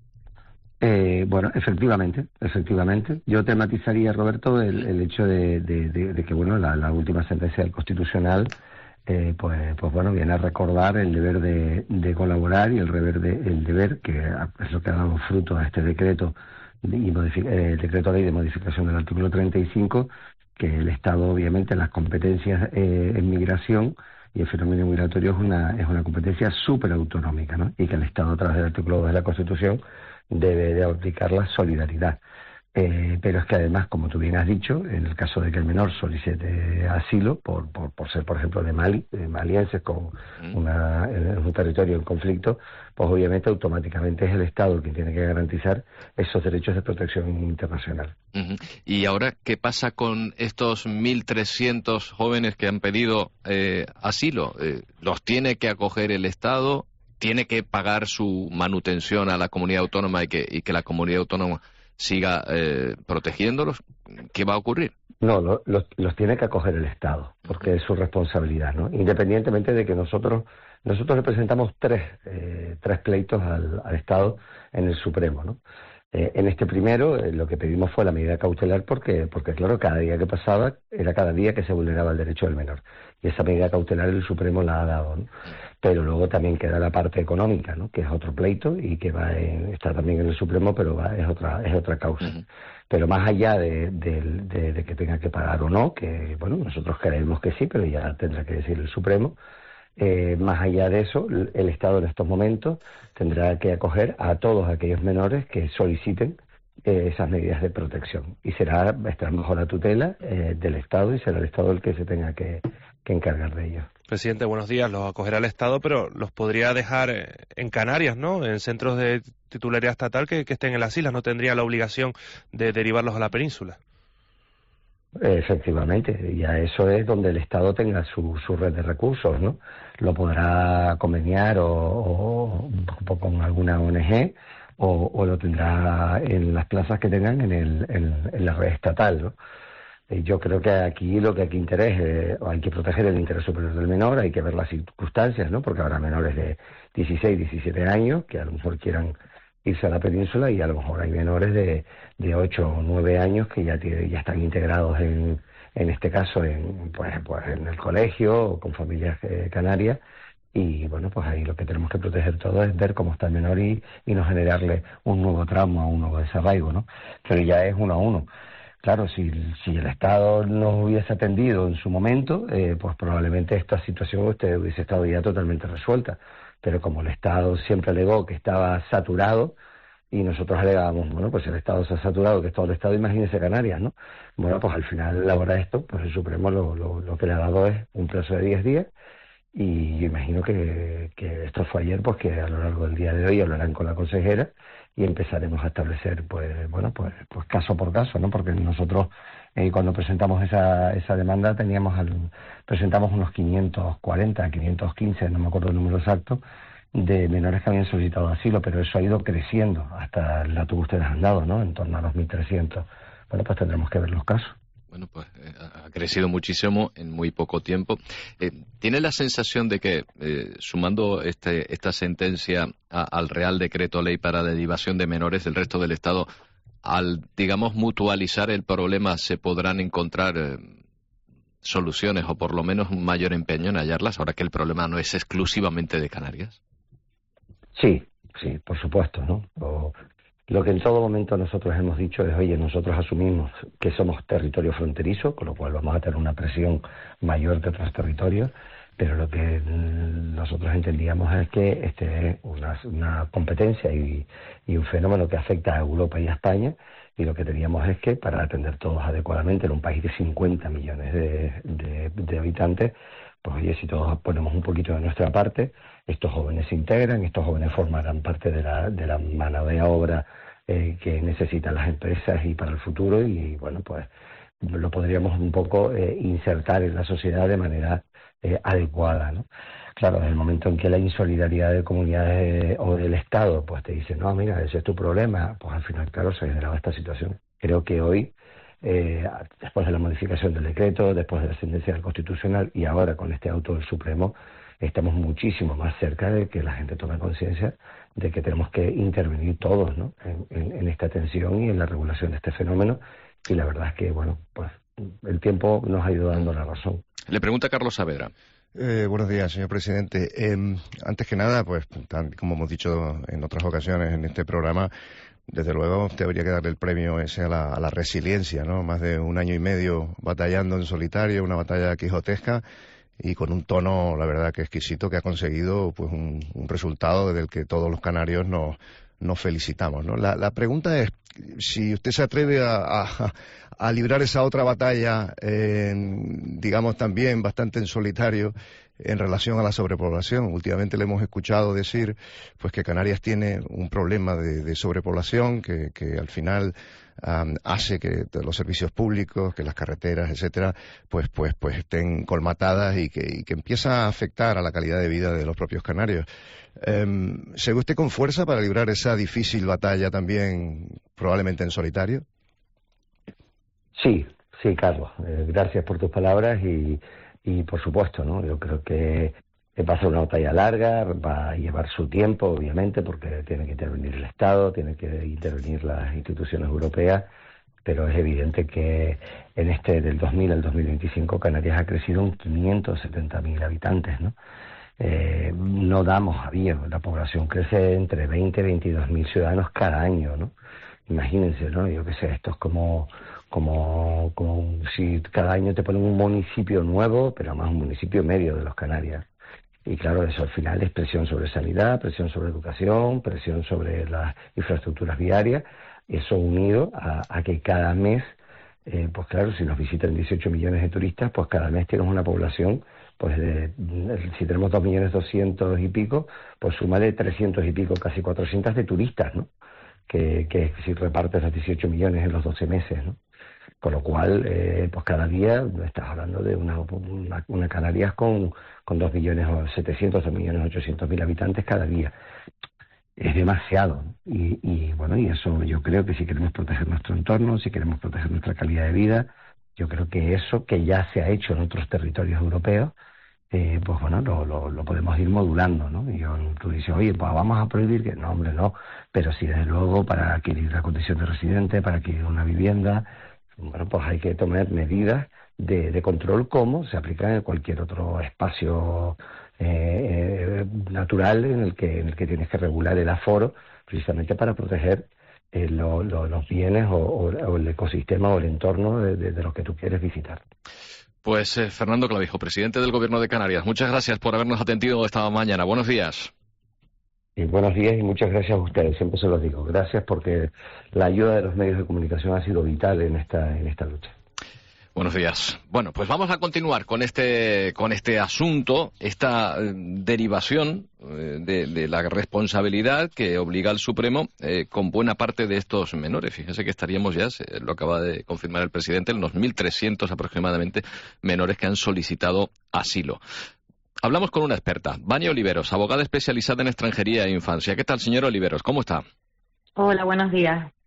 Eh, bueno, efectivamente, efectivamente. Yo tematizaría, Roberto, el, el hecho de, de, de, de que, bueno, la, la última sentencia del Constitucional, eh, pues, pues bueno, viene a recordar el deber de, de colaborar y el deber, de, el deber que es lo que ha dado fruto a este decreto y modific, eh, el decreto ley de modificación del artículo treinta y cinco, que el Estado, obviamente, en las competencias eh, en migración y el fenómeno migratorio es una es una competencia súper autonómica, ¿no? Y que el Estado, a través del artículo dos de la Constitución, debe de aplicar la solidaridad. Eh, pero es que además, como tú bien has dicho, en el caso de que el menor solicite asilo por, por, por ser, por ejemplo, de Mali, de malienses con una, en un territorio en conflicto, pues obviamente automáticamente es el Estado el que tiene que garantizar esos derechos de protección internacional. Uh-huh. Y ahora, ¿qué pasa con estos mil trescientos jóvenes que han pedido eh, asilo? Eh, ¿Los tiene que acoger el Estado? ¿Tiene que pagar su manutención a la comunidad autónoma y que, y que la comunidad autónoma siga eh, protegiéndolos? ¿Qué va a ocurrir? No, lo, los, los tiene que acoger el Estado, porque es su responsabilidad, ¿no? Independientemente de que nosotros nosotros representamos tres eh, tres pleitos al, al Estado en el Supremo, ¿no? Eh, en este primero, eh, lo que pedimos fue la medida cautelar porque, porque, claro, cada día que pasaba era cada día que se vulneraba el derecho del menor. Y esa medida cautelar el Supremo la ha dado, ¿no? Pero luego también queda la parte económica, ¿no? Que es otro pleito y que va en, está también en el Supremo, pero va, es otra es otra causa. Uh-huh. Pero más allá de, de, de, de que tenga que pagar o no, que, bueno, nosotros creemos que sí, pero ya tendrá que decir el Supremo. Eh, más allá de eso, el Estado en estos momentos tendrá que acoger a todos aquellos menores que soliciten eh, esas medidas de protección. Y será, estará bajo la tutela eh, del Estado y será el Estado el que se tenga que, que encargar de ellos. Presidente, buenos días. Los acogerá el Estado, pero los podría dejar en Canarias, ¿no? En centros de titularidad estatal que, que estén en las islas. No tendría la obligación de derivarlos a la península. Efectivamente, y a eso es donde el Estado tenga su, su red de recursos, ¿no? Lo podrá conveniar o, o, o con alguna O N G o, o lo tendrá en las plazas que tengan en, el, en, en la red estatal, ¿no? Y yo creo que aquí lo que hay que interés, eh, hay que proteger el interés superior del menor, hay que ver las circunstancias, ¿no? Porque habrá menores de dieciséis, diecisiete años que a lo mejor quieran irse a la península y a lo mejor hay menores de, de ocho o nueve años que ya tiene, ya están integrados en, en este caso en, pues, pues en el colegio o con familias eh, canarias y bueno, pues ahí lo que tenemos que proteger todo es ver cómo está el menor y, y no generarle un nuevo trauma, un nuevo desarraigo, ¿no? Pero ya es uno a uno. Claro, si, si el Estado no hubiese atendido en su momento, eh, pues probablemente esta situación usted hubiese estado ya totalmente resuelta. Pero como el Estado siempre alegó que estaba saturado y nosotros alegábamos, bueno, pues el Estado se ha saturado, que es todo el Estado, imagínese Canarias, ¿no? Bueno, pues al final, ahora esto, pues el Supremo lo, lo, lo que le ha dado es un plazo de diez días y yo imagino que, que esto fue ayer, pues que a lo largo del día de hoy hablarán con la consejera y empezaremos a establecer, pues, bueno, pues, pues caso por caso, ¿no? Porque nosotros, eh, cuando presentamos esa, esa demanda, teníamos al, presentamos unos quinientos cuarenta, quinientos quince, no me acuerdo el número exacto, de menores que habían solicitado asilo, pero eso ha ido creciendo hasta el dato que ustedes han dado, ¿no? En torno a los mil trescientos. Bueno, pues tendremos que ver los casos. Bueno, pues eh, ha crecido muchísimo en muy poco tiempo. Eh, ¿Tiene la sensación de que, eh, sumando este, esta sentencia a, al Real Decreto Ley para la derivación de menores del resto del Estado, al, digamos, mutualizar el problema, se podrán encontrar eh, soluciones o por lo menos un mayor empeño en hallarlas, ahora que el problema no es exclusivamente de Canarias? Sí, sí, por supuesto, ¿no? O, lo que en todo momento nosotros hemos dicho es, oye, nosotros asumimos que somos territorio fronterizo, con lo cual vamos a tener una presión mayor de otros territorios, pero lo que nosotros entendíamos es que este es una, una competencia y, y un fenómeno que afecta a Europa y a España, y lo que teníamos es que para atender todos adecuadamente en un país de cincuenta millones de, de, de habitantes, pues oye, si todos ponemos un poquito de nuestra parte, estos jóvenes se integran, estos jóvenes formarán parte de la, de la mano de obra eh, que necesitan las empresas y para el futuro, y bueno, pues lo podríamos un poco eh, insertar en la sociedad de manera eh, adecuada, ¿no? Claro, en el momento en que la insolidaridad de comunidades eh, o del Estado pues te dice, no, mira, ese es tu problema, pues al final, claro, se generaba esta situación. Creo que hoy, eh, después de la modificación del decreto, después de la sentencia del Constitucional y ahora con este auto del Supremo, estamos muchísimo más cerca de que la gente tome conciencia de que tenemos que intervenir todos, ¿no?, en, en, en esta atención y en la regulación de este fenómeno, y la verdad es que, bueno, pues el tiempo nos ha ido dando la razón. Le pregunta Carlos Saavedra. Eh, buenos días, señor presidente. Eh, antes que nada, pues, tan, como hemos dicho en otras ocasiones en este programa, desde luego usted habría que darle el premio ese a la, a la resiliencia, ¿no? Más de un año y medio batallando en solitario, una batalla quijotesca, y con un tono, la verdad, que exquisito, que ha conseguido pues un, un resultado del que todos los canarios nos, nos felicitamos, ¿no? La, la pregunta es si usted se atreve a, a, a librar esa otra batalla, eh, digamos también bastante en solitario, en relación a la sobrepoblación. Últimamente le hemos escuchado decir pues que Canarias tiene un problema de, de sobrepoblación que, que al final um, hace que los servicios públicos, que las carreteras, etcétera, pues pues pues estén colmatadas y que, y que empieza a afectar a la calidad de vida de los propios canarios. Um, ¿Se ve usted con fuerza para librar esa difícil batalla también, probablemente en solitario? Sí, sí, Carlos. Eh, gracias por tus palabras y Y por supuesto, ¿no? Yo creo que va a ser una batalla larga, va a llevar su tiempo, obviamente, porque tiene que intervenir el Estado, tiene que intervenir las instituciones europeas, pero es evidente que en este del dos mil al dos mil veinticinco Canarias ha crecido un quinientos setenta mil habitantes, ¿no? Eh, no damos avío, la población crece entre veinte y veintidós mil ciudadanos cada año, ¿no? Imagínense, ¿no? Yo qué sé, esto es como... Como, como si cada año te ponen un municipio nuevo, pero además un municipio medio de los Canarias. Y claro, eso al final es presión sobre sanidad, presión sobre educación, presión sobre las infraestructuras viarias, eso unido a, a que cada mes, eh, pues claro, si nos visitan dieciocho millones de turistas, pues cada mes tenemos una población, pues de, si tenemos dos millones doscientos y pico, pues súmale trescientos y pico, casi cuatrocientos de turistas, ¿no? Que, que si repartes los dieciocho millones en los doce meses, ¿no? Con lo cual, eh, pues cada día estás hablando de una, una, una Canarias con, con dos millones setecientos, dos millones ochocientos mil habitantes cada día. Es demasiado. Y, y bueno, y eso yo creo que si queremos proteger nuestro entorno, si queremos proteger nuestra calidad de vida, yo creo que eso que ya se ha hecho en otros territorios europeos, eh, pues bueno, lo, lo, lo podemos ir modulando, ¿no? Y yo, tú dices, oye, pues vamos a prohibir que... No, hombre, no. Pero sí, desde luego, para adquirir la condición de residente, para adquirir una vivienda... Bueno, pues hay que tomar medidas de, de control como se aplican en cualquier otro espacio eh, eh, natural en el que en el que tienes que regular el aforo precisamente para proteger eh, lo, lo, los bienes o, o, o el ecosistema o el entorno de, de, de los que tú quieres visitar. Pues eh, Fernando Clavijo, presidente del Gobierno de Canarias, muchas gracias por habernos atendido esta mañana. Buenos días. Y buenos días y muchas gracias a ustedes, siempre se los digo. Gracias porque la ayuda de los medios de comunicación ha sido vital en esta en esta lucha. Buenos días. Bueno, pues vamos a continuar con este con este asunto, esta eh, derivación eh, de, de la responsabilidad que obliga al Supremo eh, con buena parte de estos menores. Fíjense que estaríamos ya, se, lo acaba de confirmar el presidente, en los mil trescientos aproximadamente menores que han solicitado asilo. Hablamos con una experta, Vania Oliveros, abogada especializada en extranjería e infancia. ¿Qué tal, señora Oliveros? ¿Cómo está? Hola, buenos días.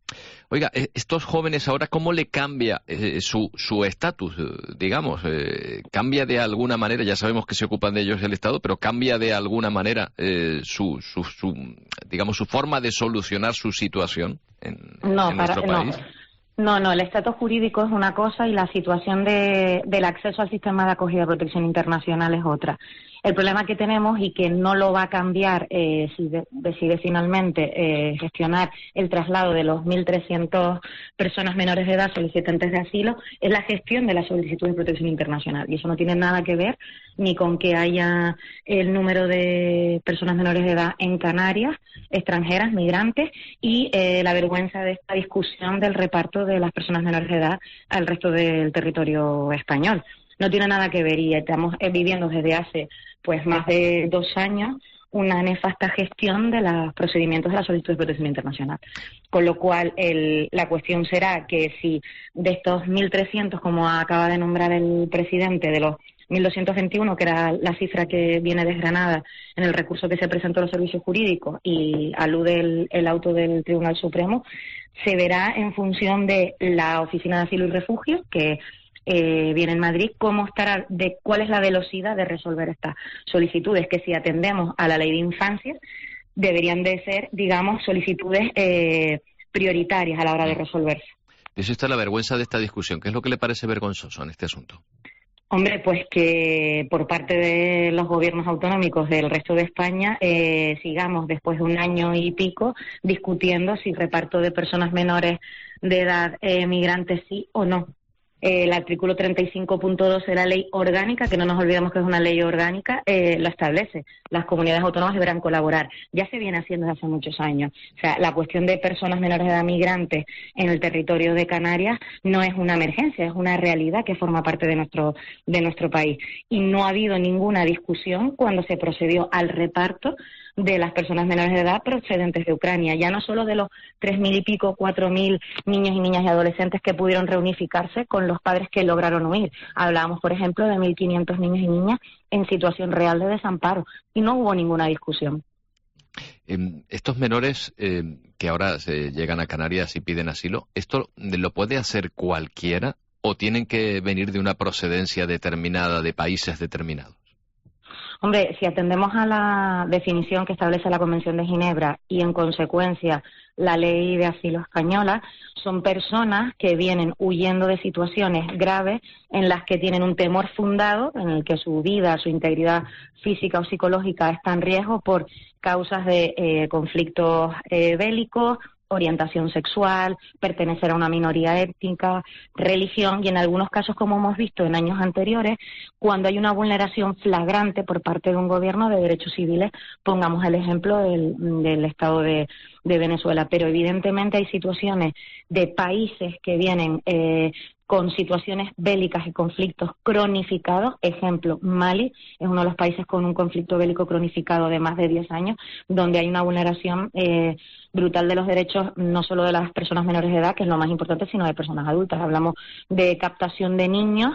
Oiga, estos jóvenes ahora, ¿cómo le cambia eh, su su estatus, digamos? Eh, ¿Cambia de alguna manera? Ya sabemos que se ocupan de ellos el Estado, pero ¿cambia de alguna manera eh, su, su, su, digamos, su forma de solucionar su situación en, no, en para, nuestro país? No. No, no, el estatus jurídico es una cosa y la situación de, del acceso al sistema de acogida y protección internacional es otra. El problema que tenemos y que no lo va a cambiar eh, si de, decide finalmente eh, gestionar el traslado de los mil trescientas personas menores de edad solicitantes de asilo es la gestión de la solicitud de protección internacional. Y eso no tiene nada que ver ni con que haya el número de personas menores de edad en Canarias, extranjeras, migrantes, y eh, la vergüenza de esta discusión del reparto de las personas menores de edad al resto del territorio español. No tiene nada que ver y estamos viviendo desde hace pues más de dos años una nefasta gestión de los procedimientos de la solicitud de protección internacional. Con lo cual, el, la cuestión será que si de estos mil trescientos, como acaba de nombrar el presidente, de los mil doscientos veintiuno, que era la cifra que viene desgranada en el recurso que se presentó a los servicios jurídicos y alude el, el auto del Tribunal Supremo, se verá en función de la Oficina de Asilo y Refugio, que Eh, viene en Madrid, cómo estará, de cuál es la velocidad de resolver estas solicitudes, que si atendemos a la ley de infancia, deberían de ser, digamos, solicitudes eh, prioritarias a la hora de resolverse. Eso está la vergüenza de esta discusión. ¿Qué es lo que le parece vergonzoso en este asunto? Hombre, pues que por parte de los gobiernos autonómicos del resto de España eh, sigamos después de un año y pico discutiendo si reparto de personas menores de edad eh, migrantes sí o no. Eh, el artículo treinta y cinco punto dos de la ley orgánica, que no nos olvidemos que es una ley orgánica, eh, lo establece. Las comunidades autónomas deberán colaborar. Ya se viene haciendo desde hace muchos años. O sea, la cuestión de personas menores de edad migrantes en el territorio de Canarias no es una emergencia, es una realidad que forma parte de nuestro, de nuestro país. Y no ha habido ninguna discusión cuando se procedió al reparto de las personas menores de edad procedentes de Ucrania, ya no solo de los tres mil y pico, cuatro mil niños y niñas y adolescentes que pudieron reunificarse con los padres que lograron huir. Hablábamos, por ejemplo, de mil quinientos niños y niñas en situación real de desamparo y no hubo ninguna discusión. Eh, estos menores eh, que ahora se llegan a Canarias y piden asilo, ¿esto lo puede hacer cualquiera o tienen que venir de una procedencia determinada, de países determinados? Hombre, si atendemos a la definición que establece la Convención de Ginebra y, en consecuencia, la Ley de Asilo española, son personas que vienen huyendo de situaciones graves en las que tienen un temor fundado, en el que su vida, su integridad física o psicológica está en riesgo por causas de eh, conflictos eh, bélicos, orientación sexual, pertenecer a una minoría étnica, religión y en algunos casos, como hemos visto en años anteriores, cuando hay una vulneración flagrante por parte de un gobierno de derechos civiles, pongamos el ejemplo del, del Estado de, de Venezuela. Pero evidentemente hay situaciones de países que vienen eh, con situaciones bélicas y conflictos cronificados. Ejemplo, Mali es uno de los países con un conflicto bélico cronificado de más de diez años, donde hay una vulneración eh, brutal de los derechos, no solo de las personas menores de edad, que es lo más importante, sino de personas adultas. Hablamos de captación de niños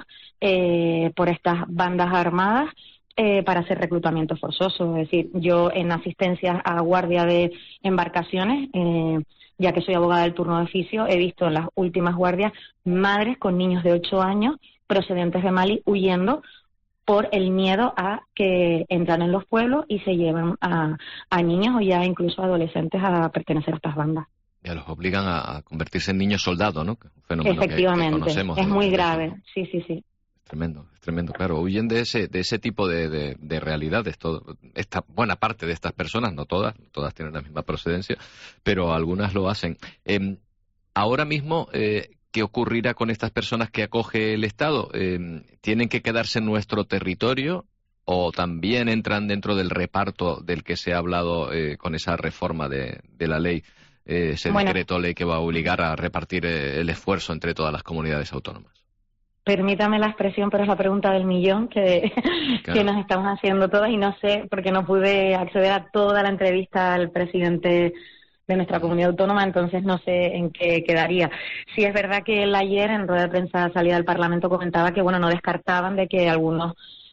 eh, por estas bandas armadas eh, para hacer reclutamiento forzoso. Es decir, yo en asistencia a guardia de embarcaciones, eh, ya que soy abogada del turno de oficio, he visto en las últimas guardias madres con niños de ocho años procedentes de Mali huyendo por el miedo a que entran en los pueblos y se lleven a, a niños o ya incluso adolescentes a pertenecer a estas bandas. Ya los obligan a convertirse en niños soldados, ¿no? Un fenómeno Efectivamente, que, que conocemos, es ¿no? muy grave, sí, sí, sí. Es tremendo, es tremendo, claro. Huyen de ese de ese tipo de, de, de realidades. Todo, esta buena parte de estas personas, no todas, todas tienen la misma procedencia, pero algunas lo hacen. Eh, ahora mismo, eh, ¿qué ocurrirá con estas personas que acoge el Estado? Eh, ¿Tienen que quedarse en nuestro territorio o también entran dentro del reparto del que se ha hablado eh, con esa reforma de, de la ley, eh, ese bueno, decreto ley que va a obligar a repartir eh, el esfuerzo entre todas las comunidades autónomas? Permítame la expresión, pero es la pregunta del millón que, claro. que nos estamos haciendo todas y no sé, porque no pude acceder a toda la entrevista al presidente de nuestra comunidad autónoma, entonces no sé en qué quedaría. Sí es verdad que él ayer en rueda de prensa salida del Parlamento comentaba que bueno, no descartaban de que algunos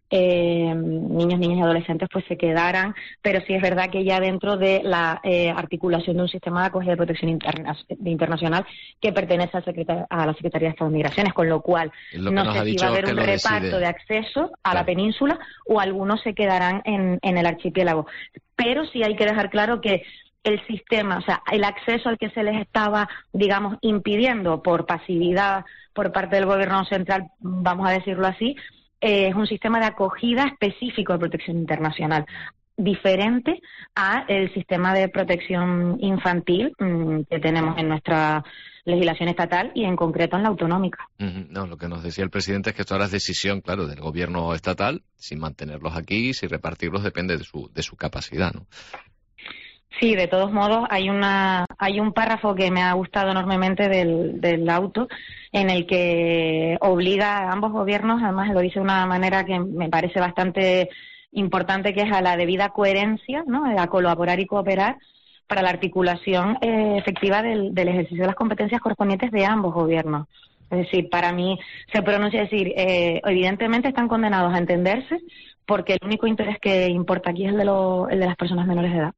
eh, niños, niñas y adolescentes pues se quedaran, pero sí es verdad que ya dentro de la eh, articulación de un sistema de acogida y protección interna de internacional que pertenece a, Secretaría, a la Secretaría de Estado de Migraciones, con lo cual lo no sé si va a haber un reparto decide. de acceso a claro. la península o algunos se quedarán en, en el archipiélago. Pero sí hay que dejar claro que el sistema, o sea, el acceso al que se les estaba, digamos, impidiendo por pasividad por parte del gobierno central, vamos a decirlo así, eh, es un sistema de acogida específico de protección internacional, diferente a el sistema de protección infantil mmm, que tenemos en nuestra legislación estatal y en concreto en la autonómica. No, lo que nos decía el presidente es que esto ahora es decisión, claro, del gobierno estatal, si mantenerlos aquí, si repartirlos depende de su, de su capacidad, ¿no? Sí, de todos modos hay una hay un párrafo que me ha gustado enormemente del, del auto en el que obliga a ambos gobiernos, además lo dice de una manera que me parece bastante importante, que es a la debida coherencia, ¿no? A colaborar y cooperar para la articulación eh, efectiva del, del ejercicio de las competencias correspondientes de ambos gobiernos. Es decir, para mí se pronuncia decir, eh, evidentemente están condenados a entenderse porque el único interés que importa aquí es el de, lo, el de las personas menores de edad.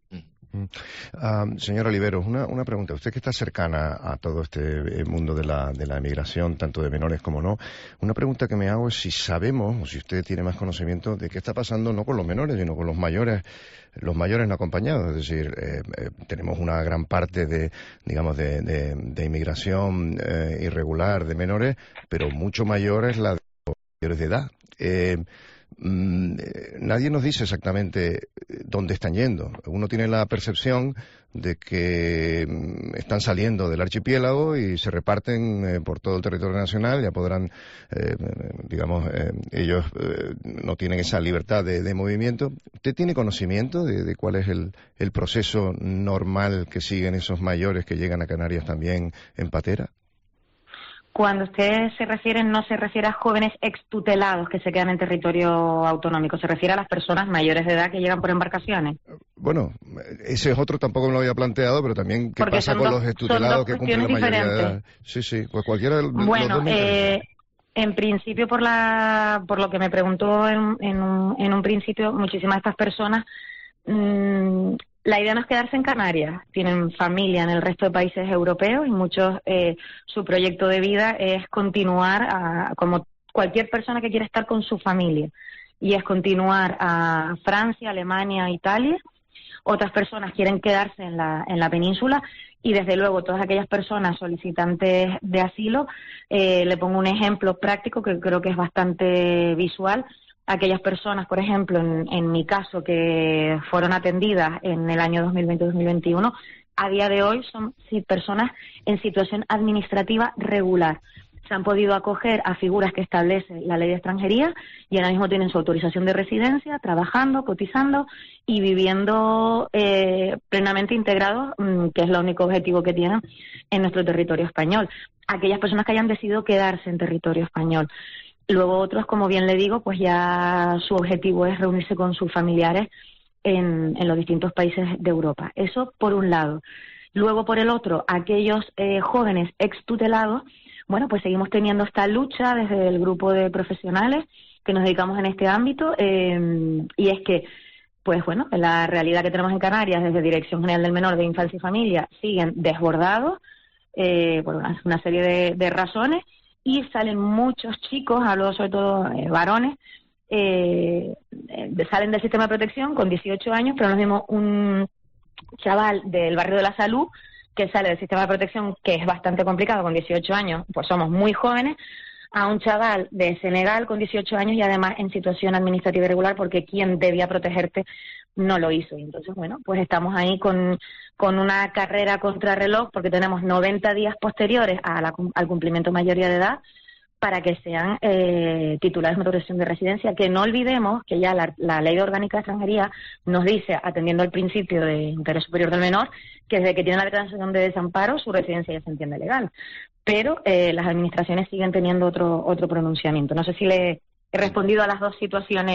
Uh, señora Oliveros, una, una pregunta. Usted que está cercana a todo este mundo de la, de la emigración, tanto de menores como no, una pregunta que me hago es si sabemos, o si usted tiene más conocimiento de qué está pasando no con los menores, sino con los mayores, los mayores no acompañados. Es decir, eh, eh, tenemos una gran parte de, digamos, de, de, de inmigración eh, irregular de menores, pero mucho mayor es la de mayores de edad. Eh, Nadie nos dice exactamente dónde están yendo. Uno tiene la percepción de que están saliendo del archipiélago y se reparten eh, por todo el territorio nacional. Ya podrán, eh, digamos, eh, ellos eh, no tienen esa libertad de, de movimiento. ¿Usted tiene conocimiento de, de cuál es el, el proceso normal que siguen esos mayores que llegan a Canarias también en patera? Cuando usted se refiere, no se refiere a jóvenes extutelados que se quedan en territorio autonómico, se refiere a las personas mayores de edad que llegan por embarcaciones. Bueno, ese es otro, tampoco me lo había planteado, pero también qué Porque pasa con dos, los extutelados que cumplen la mayoría de edad. Sí, sí, pues cualquiera de bueno, los dos eh, en principio, por la, por lo que me preguntó en, en, un, en un principio, muchísimas de estas personas, mmm, la idea no es quedarse en Canarias, tienen familia en el resto de países europeos y muchos, eh, su proyecto de vida es continuar a, como cualquier persona que quiere estar con su familia, y es continuar a Francia, Alemania, Italia. Otras personas quieren quedarse en la, en la península y desde luego todas aquellas personas solicitantes de asilo, eh, le pongo un ejemplo práctico que creo que es bastante visual. Aquellas personas, por ejemplo, en, en mi caso, que fueron atendidas en el año dos mil veinte dos mil veintiuno, a día de hoy son sí, personas en situación administrativa regular. Se han podido acoger a figuras que establece la ley de extranjería y ahora mismo tienen su autorización de residencia, trabajando, cotizando y viviendo eh, plenamente integrados, mmm, que es el único objetivo que tienen en nuestro territorio español. Aquellas personas que hayan decidido quedarse en territorio español. Luego otros, como bien le digo, pues ya su objetivo es reunirse con sus familiares en, en los distintos países de Europa. Eso por un lado. Luego, por el otro, aquellos eh, jóvenes extutelados, bueno, pues seguimos teniendo esta lucha desde el grupo de profesionales que nos dedicamos en este ámbito, eh, y es que, pues bueno, la realidad que tenemos en Canarias desde Dirección General del Menor de Infancia y Familia siguen desbordados eh, por una, una serie de, de razones. Y salen muchos chicos, hablo sobre todo eh, varones, eh, eh, salen del sistema de protección con dieciocho años, pero nos vimos un chaval del barrio de la Salud que sale del sistema de protección, que es bastante complicado, con dieciocho años, pues somos muy jóvenes, a un chaval de Senegal con dieciocho años y además en situación administrativa irregular porque quien debía protegerte no lo hizo. Y entonces, bueno, pues estamos ahí con, con una carrera contrarreloj porque tenemos noventa días posteriores a la, al cumplimiento de mayoría de edad para que sean eh, titulares de autorización de residencia, que no olvidemos que ya la, la Ley Orgánica de Extranjería nos dice, atendiendo al principio de interés superior del menor, que desde que tiene la declaración de desamparo su residencia ya se entiende legal. Pero eh, las administraciones siguen teniendo otro otro pronunciamiento. No sé si le he respondido a las dos situaciones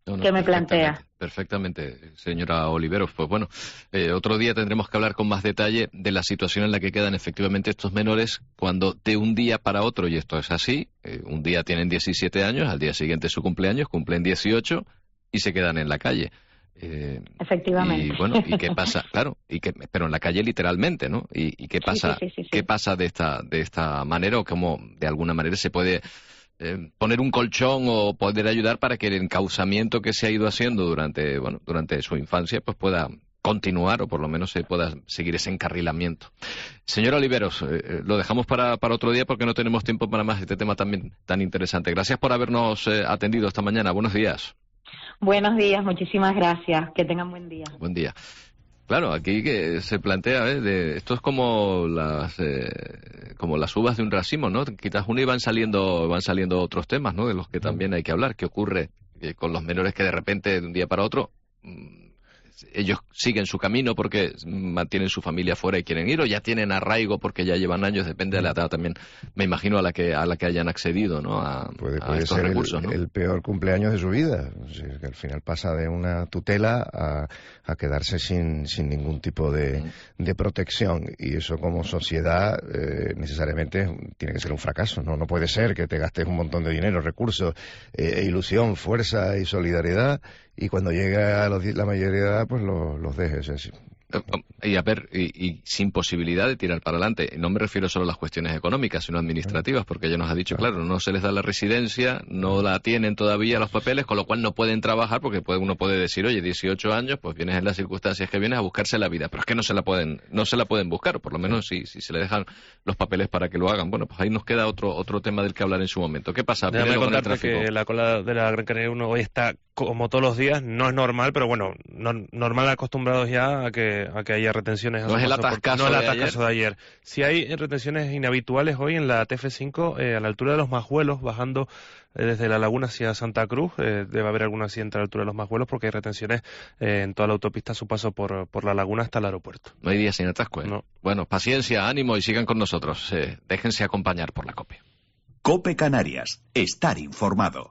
No, no, que me plantea. Perfectamente, señora Oliveros. Pues bueno, eh, otro día tendremos que hablar con más detalle de la situación en la que quedan efectivamente estos menores cuando de un día para otro, y esto es así, eh, un día tienen diecisiete años, al día siguiente su cumpleaños, cumplen dieciocho y se quedan en la calle. Eh, Efectivamente. Y bueno, ¿y qué pasa? Claro, y que, pero en la calle literalmente, ¿no? ¿Y, y qué pasa? Sí, sí, sí, sí, ¿Qué sí. pasa de esta de esta manera o cómo de alguna manera se puede eh, poner un colchón o poder ayudar para que el encauzamiento que se ha ido haciendo durante bueno durante su infancia pues pueda continuar o por lo menos se pueda seguir ese encarrilamiento? Señora Oliveros, eh, lo dejamos para, para otro día porque no tenemos tiempo para más este tema también tan interesante. Gracias por habernos eh, atendido esta mañana. Buenos días. Buenos días, muchísimas gracias. Que tengan buen día. Buen día. Claro, aquí que se plantea, ¿eh? De, esto es como las eh, como las uvas de un racimo, ¿no? Quitas una y van saliendo van saliendo otros temas, ¿no? De los que también hay que hablar. ¿Qué ocurre eh, con los menores que de repente de un día para otro mmm, ellos siguen su camino porque mantienen su familia fuera y quieren ir, o ya tienen arraigo porque ya llevan años, depende de la edad también, me imagino, a la que a la que hayan accedido, ¿no? A, puede, a puede estos ser recursos, el, ¿no? el peor cumpleaños de su vida, o sea, que al final pasa de una tutela a, a quedarse sin, sin ningún tipo de, de protección, y eso como sociedad eh, necesariamente tiene que ser un fracaso. No, no puede ser que te gastes un montón de dinero, recursos, eh, ilusión, fuerza y solidaridad, y cuando llega a los, la mayoría de edad pues los, los dejes así. Y a ver, y, y sin posibilidad de tirar para adelante. No me refiero solo a las cuestiones económicas, sino administrativas, porque ella nos ha dicho, claro, no se les da la residencia, no la tienen todavía los papeles, con lo cual no pueden trabajar, porque puede, uno puede decir, oye, dieciocho años, pues vienes en las circunstancias que vienes a buscarse la vida, pero es que no se la pueden, no se la pueden buscar, o por lo menos si, si se le dejan los papeles para que lo hagan. Bueno, pues ahí nos queda otro otro tema del que hablar en su momento. ¿Qué pasa? Déjame Primero con el contarte tráfico. que la cola de la Gran Canaria uno hoy está como todos los días, no es normal, pero bueno, no, normal acostumbrados ya a que, a que haya retenciones. A No es el paso por- atascazo no el de atascazo de ayer. Si hay retenciones inhabituales hoy en la T F cinco, eh, a la altura de los Majuelos, bajando eh, desde la Laguna hacia Santa Cruz, eh, debe haber algún accidente a la altura de los Majuelos porque hay retenciones eh, en toda la autopista a su paso por, por la Laguna hasta el aeropuerto. No hay día sin atasco, ¿eh? No. Bueno, paciencia, ánimo y sigan con nosotros. Eh, déjense acompañar por la COPE. COPE Canarias. Estar informado.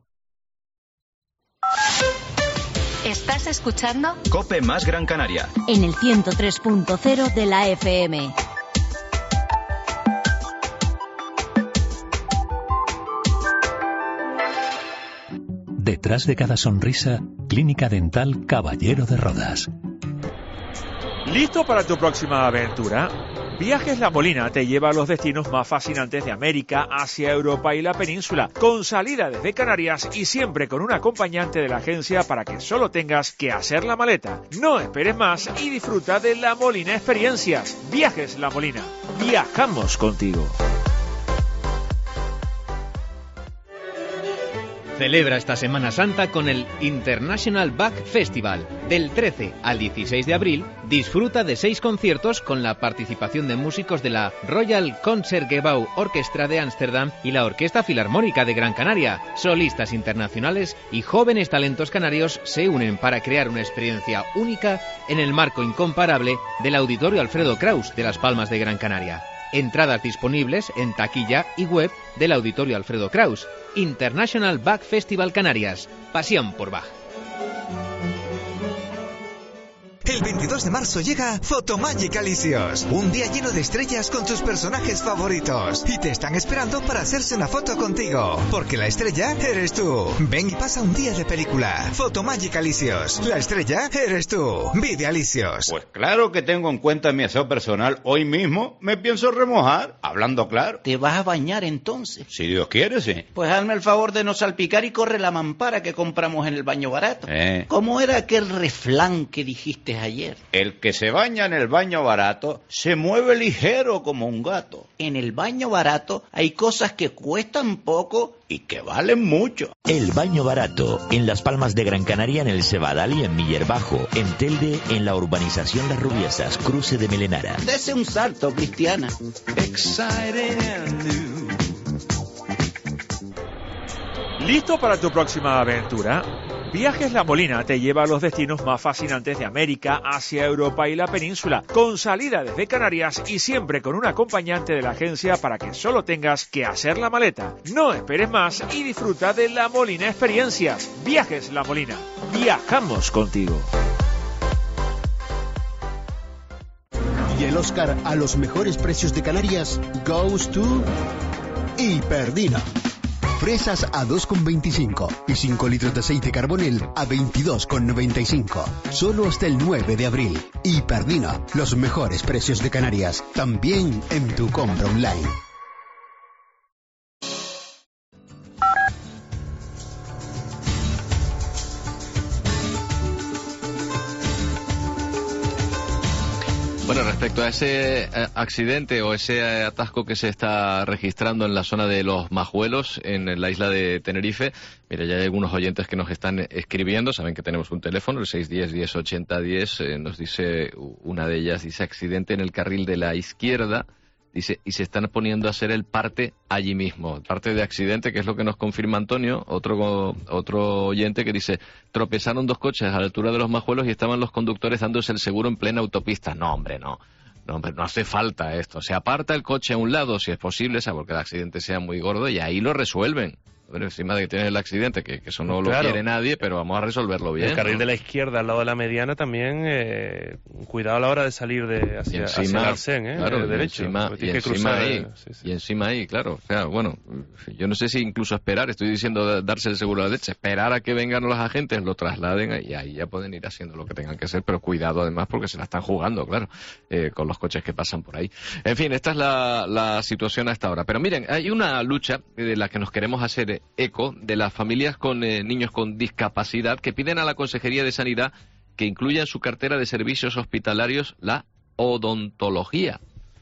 ¿Estás escuchando? COPE más Gran Canaria. En el ciento tres punto cero de la F M. Detrás de cada sonrisa, Clínica Dental Caballero de Rodas. ¿Listo para tu próxima aventura? Viajes La Molina te lleva a los destinos más fascinantes de América, Asia, Europa y la península, con salida desde Canarias y siempre con un acompañante de la agencia para que solo tengas que hacer la maleta. No esperes más y disfruta de La Molina Experiencias. Viajes La Molina. Viajamos contigo. Celebra esta Semana Santa con el International Bach Festival. Del trece al dieciséis de abril, disfruta de seis conciertos con la participación de músicos de la Royal Concertgebouw Orchestra de Ámsterdam y la Orquesta Filarmónica de Gran Canaria. Solistas internacionales y jóvenes talentos canarios se unen para crear una experiencia única en el marco incomparable del Auditorio Alfredo Kraus de Las Palmas de Gran Canaria. Entradas disponibles en taquilla y web del Auditorio Alfredo Kraus. International Bach Festival Canarias. Pasión por Bach. El veintidós de marzo llega Photomagic Alicios, un día lleno de estrellas con tus personajes favoritos, y te están esperando para hacerse una foto contigo, porque la estrella eres tú. Ven y pasa un día de película. Photomagic Alicios, la estrella eres tú. Vive Alicios. Pues claro que tengo en cuenta mi aseo personal. Hoy mismo me pienso remojar, hablando claro. ¿Te vas a bañar entonces? Si Dios quiere, sí. Pues hazme el favor de no salpicar y corre la mampara que compramos en el baño barato. Eh. ¿Cómo era aquel refrán que dijiste ayer? El que se baña en el baño barato se mueve ligero como un gato. En el baño barato hay cosas que cuestan poco y que valen mucho. El Baño Barato, en Las Palmas de Gran Canaria, en el Cebadal y en Miller Bajo, en Telde, en la urbanización Las Rubiesas, cruce de Melenara. Dese un salto, Cristiana. ¿Listo para tu próxima aventura? Viajes La Molina te lleva a los destinos más fascinantes de América, Asia, Europa y la península, con salida desde Canarias y siempre con un acompañante de la agencia para que solo tengas que hacer la maleta. No esperes más y disfruta de La Molina Experiencias. Viajes La Molina. Viajamos contigo. Y el Oscar a los mejores precios de Canarias goes to Hiperdino. Fresas a dos con veinticinco y cinco litros de aceite Carbonel a veintidós con noventa y cinco. Solo hasta el nueve de abril. Hiperdino, los mejores precios de Canarias. También en tu compra online. Bueno, respecto a ese eh, accidente o ese eh, atasco que se está registrando en la zona de Los Majuelos, en la isla de Tenerife, mira, ya hay algunos oyentes que nos están escribiendo, saben que tenemos un teléfono, el seis uno cero, diez ochenta diez, eh, nos dice una de ellas, dice accidente en el carril de la izquierda, dice, y se están poniendo a hacer el parte allí mismo, parte de accidente, que es lo que nos confirma Antonio, otro otro oyente que dice, tropezaron dos coches a la altura de Los Majuelos y estaban los conductores dándose el seguro en plena autopista. No, hombre, no. No, hombre, no hace falta esto. Se aparta el coche a un lado, si es posible, sea porque el accidente sea muy gordo, y ahí lo resuelven. Pero encima de que tienes el accidente, que, que eso no lo Claro. quiere nadie, pero vamos a resolverlo bien. El carril ¿no? de la izquierda al lado de la mediana también, eh, cuidado a la hora de salir de hacia, Y hacia encima, el Arsén, ¿eh? claro, de y derecho. encima, Tienes y que encima cruzar, ahí, eh, sí, sí. y encima ahí, claro, o sea, bueno, yo no sé si incluso esperar, estoy diciendo darse el seguro a la derecha, esperar a que vengan los agentes, lo trasladen y ahí ya pueden ir haciendo lo que tengan que hacer, pero cuidado además porque se la están jugando, claro, eh, con los coches que pasan por ahí. En fin, esta es la, la situación hasta ahora. Pero miren, hay una lucha de la que nos queremos hacer eco de las familias con eh, niños con discapacidad que piden a la Consejería de Sanidad que incluya en su cartera de servicios hospitalarios la odontología.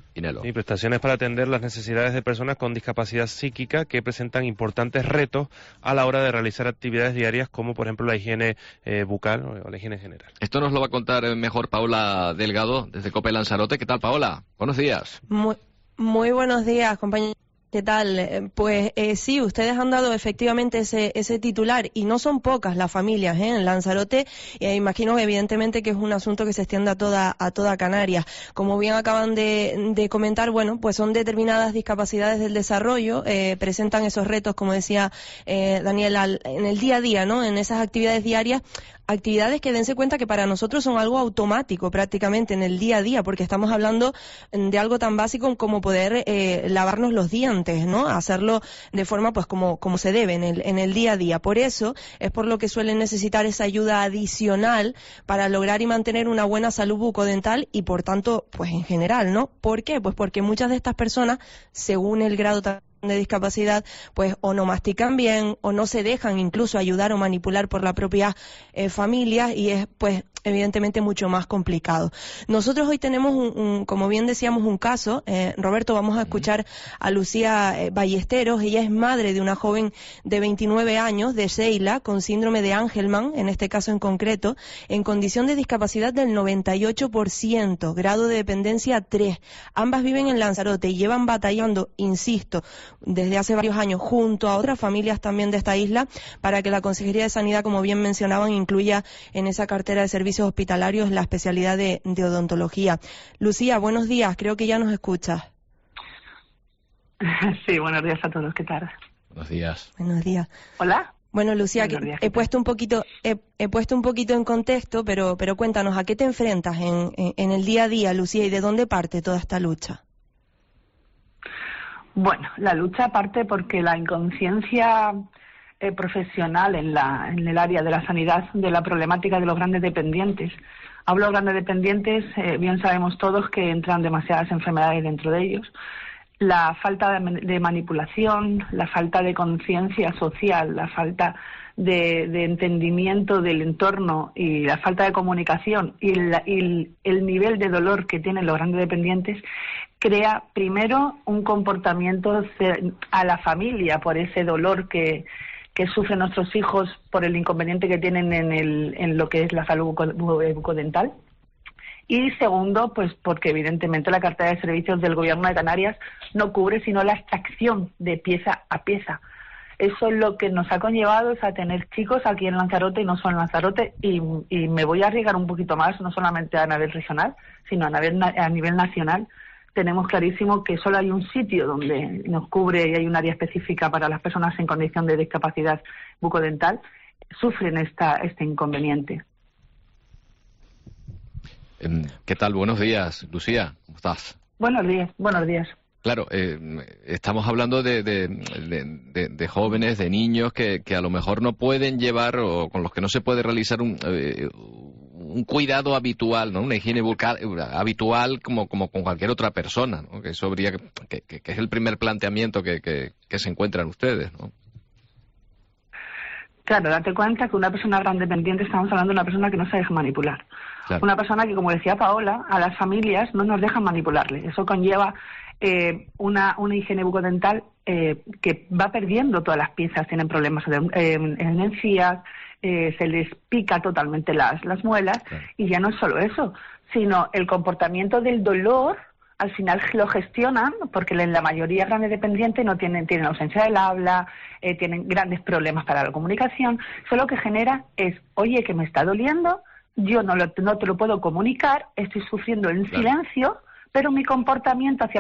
Y prestaciones para atender las necesidades de personas con discapacidad psíquica que presentan importantes retos a la hora de realizar actividades diarias como por ejemplo la higiene eh, bucal o la higiene general. Esto nos lo va a contar mejor Paola Delgado desde COPE Lanzarote. ¿Qué tal, Paola? Buenos días. Muy, muy buenos días, compañeros. ¿Qué tal? Eh, Pues eh, sí, ustedes han dado efectivamente ese, ese titular y no son pocas las familias ¿eh? en Lanzarote. Eh, imagino evidentemente que es un asunto que se extiende a toda, a toda Canarias. Como bien acaban de, de comentar, bueno, pues son determinadas discapacidades del desarrollo, eh, presentan esos retos, como decía eh, Daniel, al, en el día a día, ¿no? En esas actividades diarias. Actividades que dense cuenta que para nosotros son algo automático prácticamente en el día a día, porque estamos hablando de algo tan básico como poder eh, lavarnos los dientes, ¿no? Hacerlo de forma pues como, como se debe en el, en el día a día. Por eso es por lo que suelen necesitar esa ayuda adicional para lograr y mantener una buena salud bucodental y por tanto pues en general, ¿no? ¿Por qué? Pues porque muchas de estas personas, según el grado de discapacidad, pues o no mastican bien o no se dejan incluso ayudar o manipular por la propia eh, familia y es pues evidentemente mucho más complicado. Nosotros hoy tenemos un, un como bien decíamos, un caso, eh, Roberto, vamos a escuchar a Lucía eh, Ballesteros. Ella es madre de una joven de veintinueve años de Sheila con síndrome de Angelman, en este caso en concreto, en condición de discapacidad del noventa y ocho por ciento, grado de dependencia tres. Ambas viven en Lanzarote y llevan batallando, insisto, desde hace varios años junto a otras familias también de esta isla para que la Consejería de Sanidad, como bien mencionaban, incluya en esa cartera de servicios hospitalarios la especialidad de, de odontología. Lucía, buenos días, creo que ya nos escuchas. Sí, buenos días a todos, ¿qué tal? Buenos días. Buenos días. Hola. Bueno, Lucía, que días, he puesto un poquito he, he puesto un poquito en contexto, pero pero cuéntanos, ¿a qué te enfrentas en, en, en el día a día, Lucía, y de dónde parte toda esta lucha? Bueno, la lucha parte porque la inconsciencia eh, profesional en, la, en el área de la sanidad de la problemática de los grandes dependientes. Hablo de grandes dependientes, eh, bien sabemos todos que entran demasiadas enfermedades dentro de ellos. La falta de, de manipulación, la falta de conciencia social, la falta de, de entendimiento del entorno y la falta de comunicación y, la, y el nivel de dolor que tienen los grandes dependientes crea primero un comportamiento a la familia por ese dolor que, que sufren nuestros hijos por el inconveniente que tienen en, el, en lo que es la salud bucodental. Y segundo, pues porque evidentemente la cartera de servicios del Gobierno de Canarias no cubre sino la extracción de pieza a pieza. Eso es lo que nos ha conllevado es a tener chicos aquí en Lanzarote y no solo en Lanzarote, y, y me voy a arriesgar un poquito más, no solamente a nivel regional, sino a nivel, a nivel nacional. Tenemos clarísimo que solo hay un sitio donde nos cubre y hay un área específica para las personas en condición de discapacidad bucodental, sufren esta, este inconveniente. ¿Qué tal? Buenos días, Lucía, ¿cómo estás? Buenos días, buenos días. Claro, eh, estamos hablando de, de, de, de, de jóvenes, de niños que, que a lo mejor no pueden llevar o con los que no se puede realizar un, eh, un cuidado habitual, ¿no? Una higiene bucal habitual como, como con cualquier otra persona, ¿no? Que eso habría que, que, que es el primer planteamiento que, que, que se encuentran ustedes, ¿no? Claro, date cuenta que una persona gran dependiente, estamos hablando de una persona que no se deja manipular. Claro. Una persona que, como decía Paola, a las familias no nos dejan manipularle. Eso conlleva eh, una, una higiene bucodental eh, que va perdiendo todas las piezas, tienen problemas de, eh, en encías, eh, se les pica totalmente las, las muelas, claro. Y ya no es solo eso, sino el comportamiento del dolor. Al final lo gestionan porque en la mayoría grandes dependientes no tienen, tienen ausencia del habla, eh, tienen grandes problemas para la comunicación. Eso lo que genera es, oye, que me está doliendo, yo no, lo, no te lo puedo comunicar, estoy sufriendo en claro. silencio, pero mi comportamiento hacia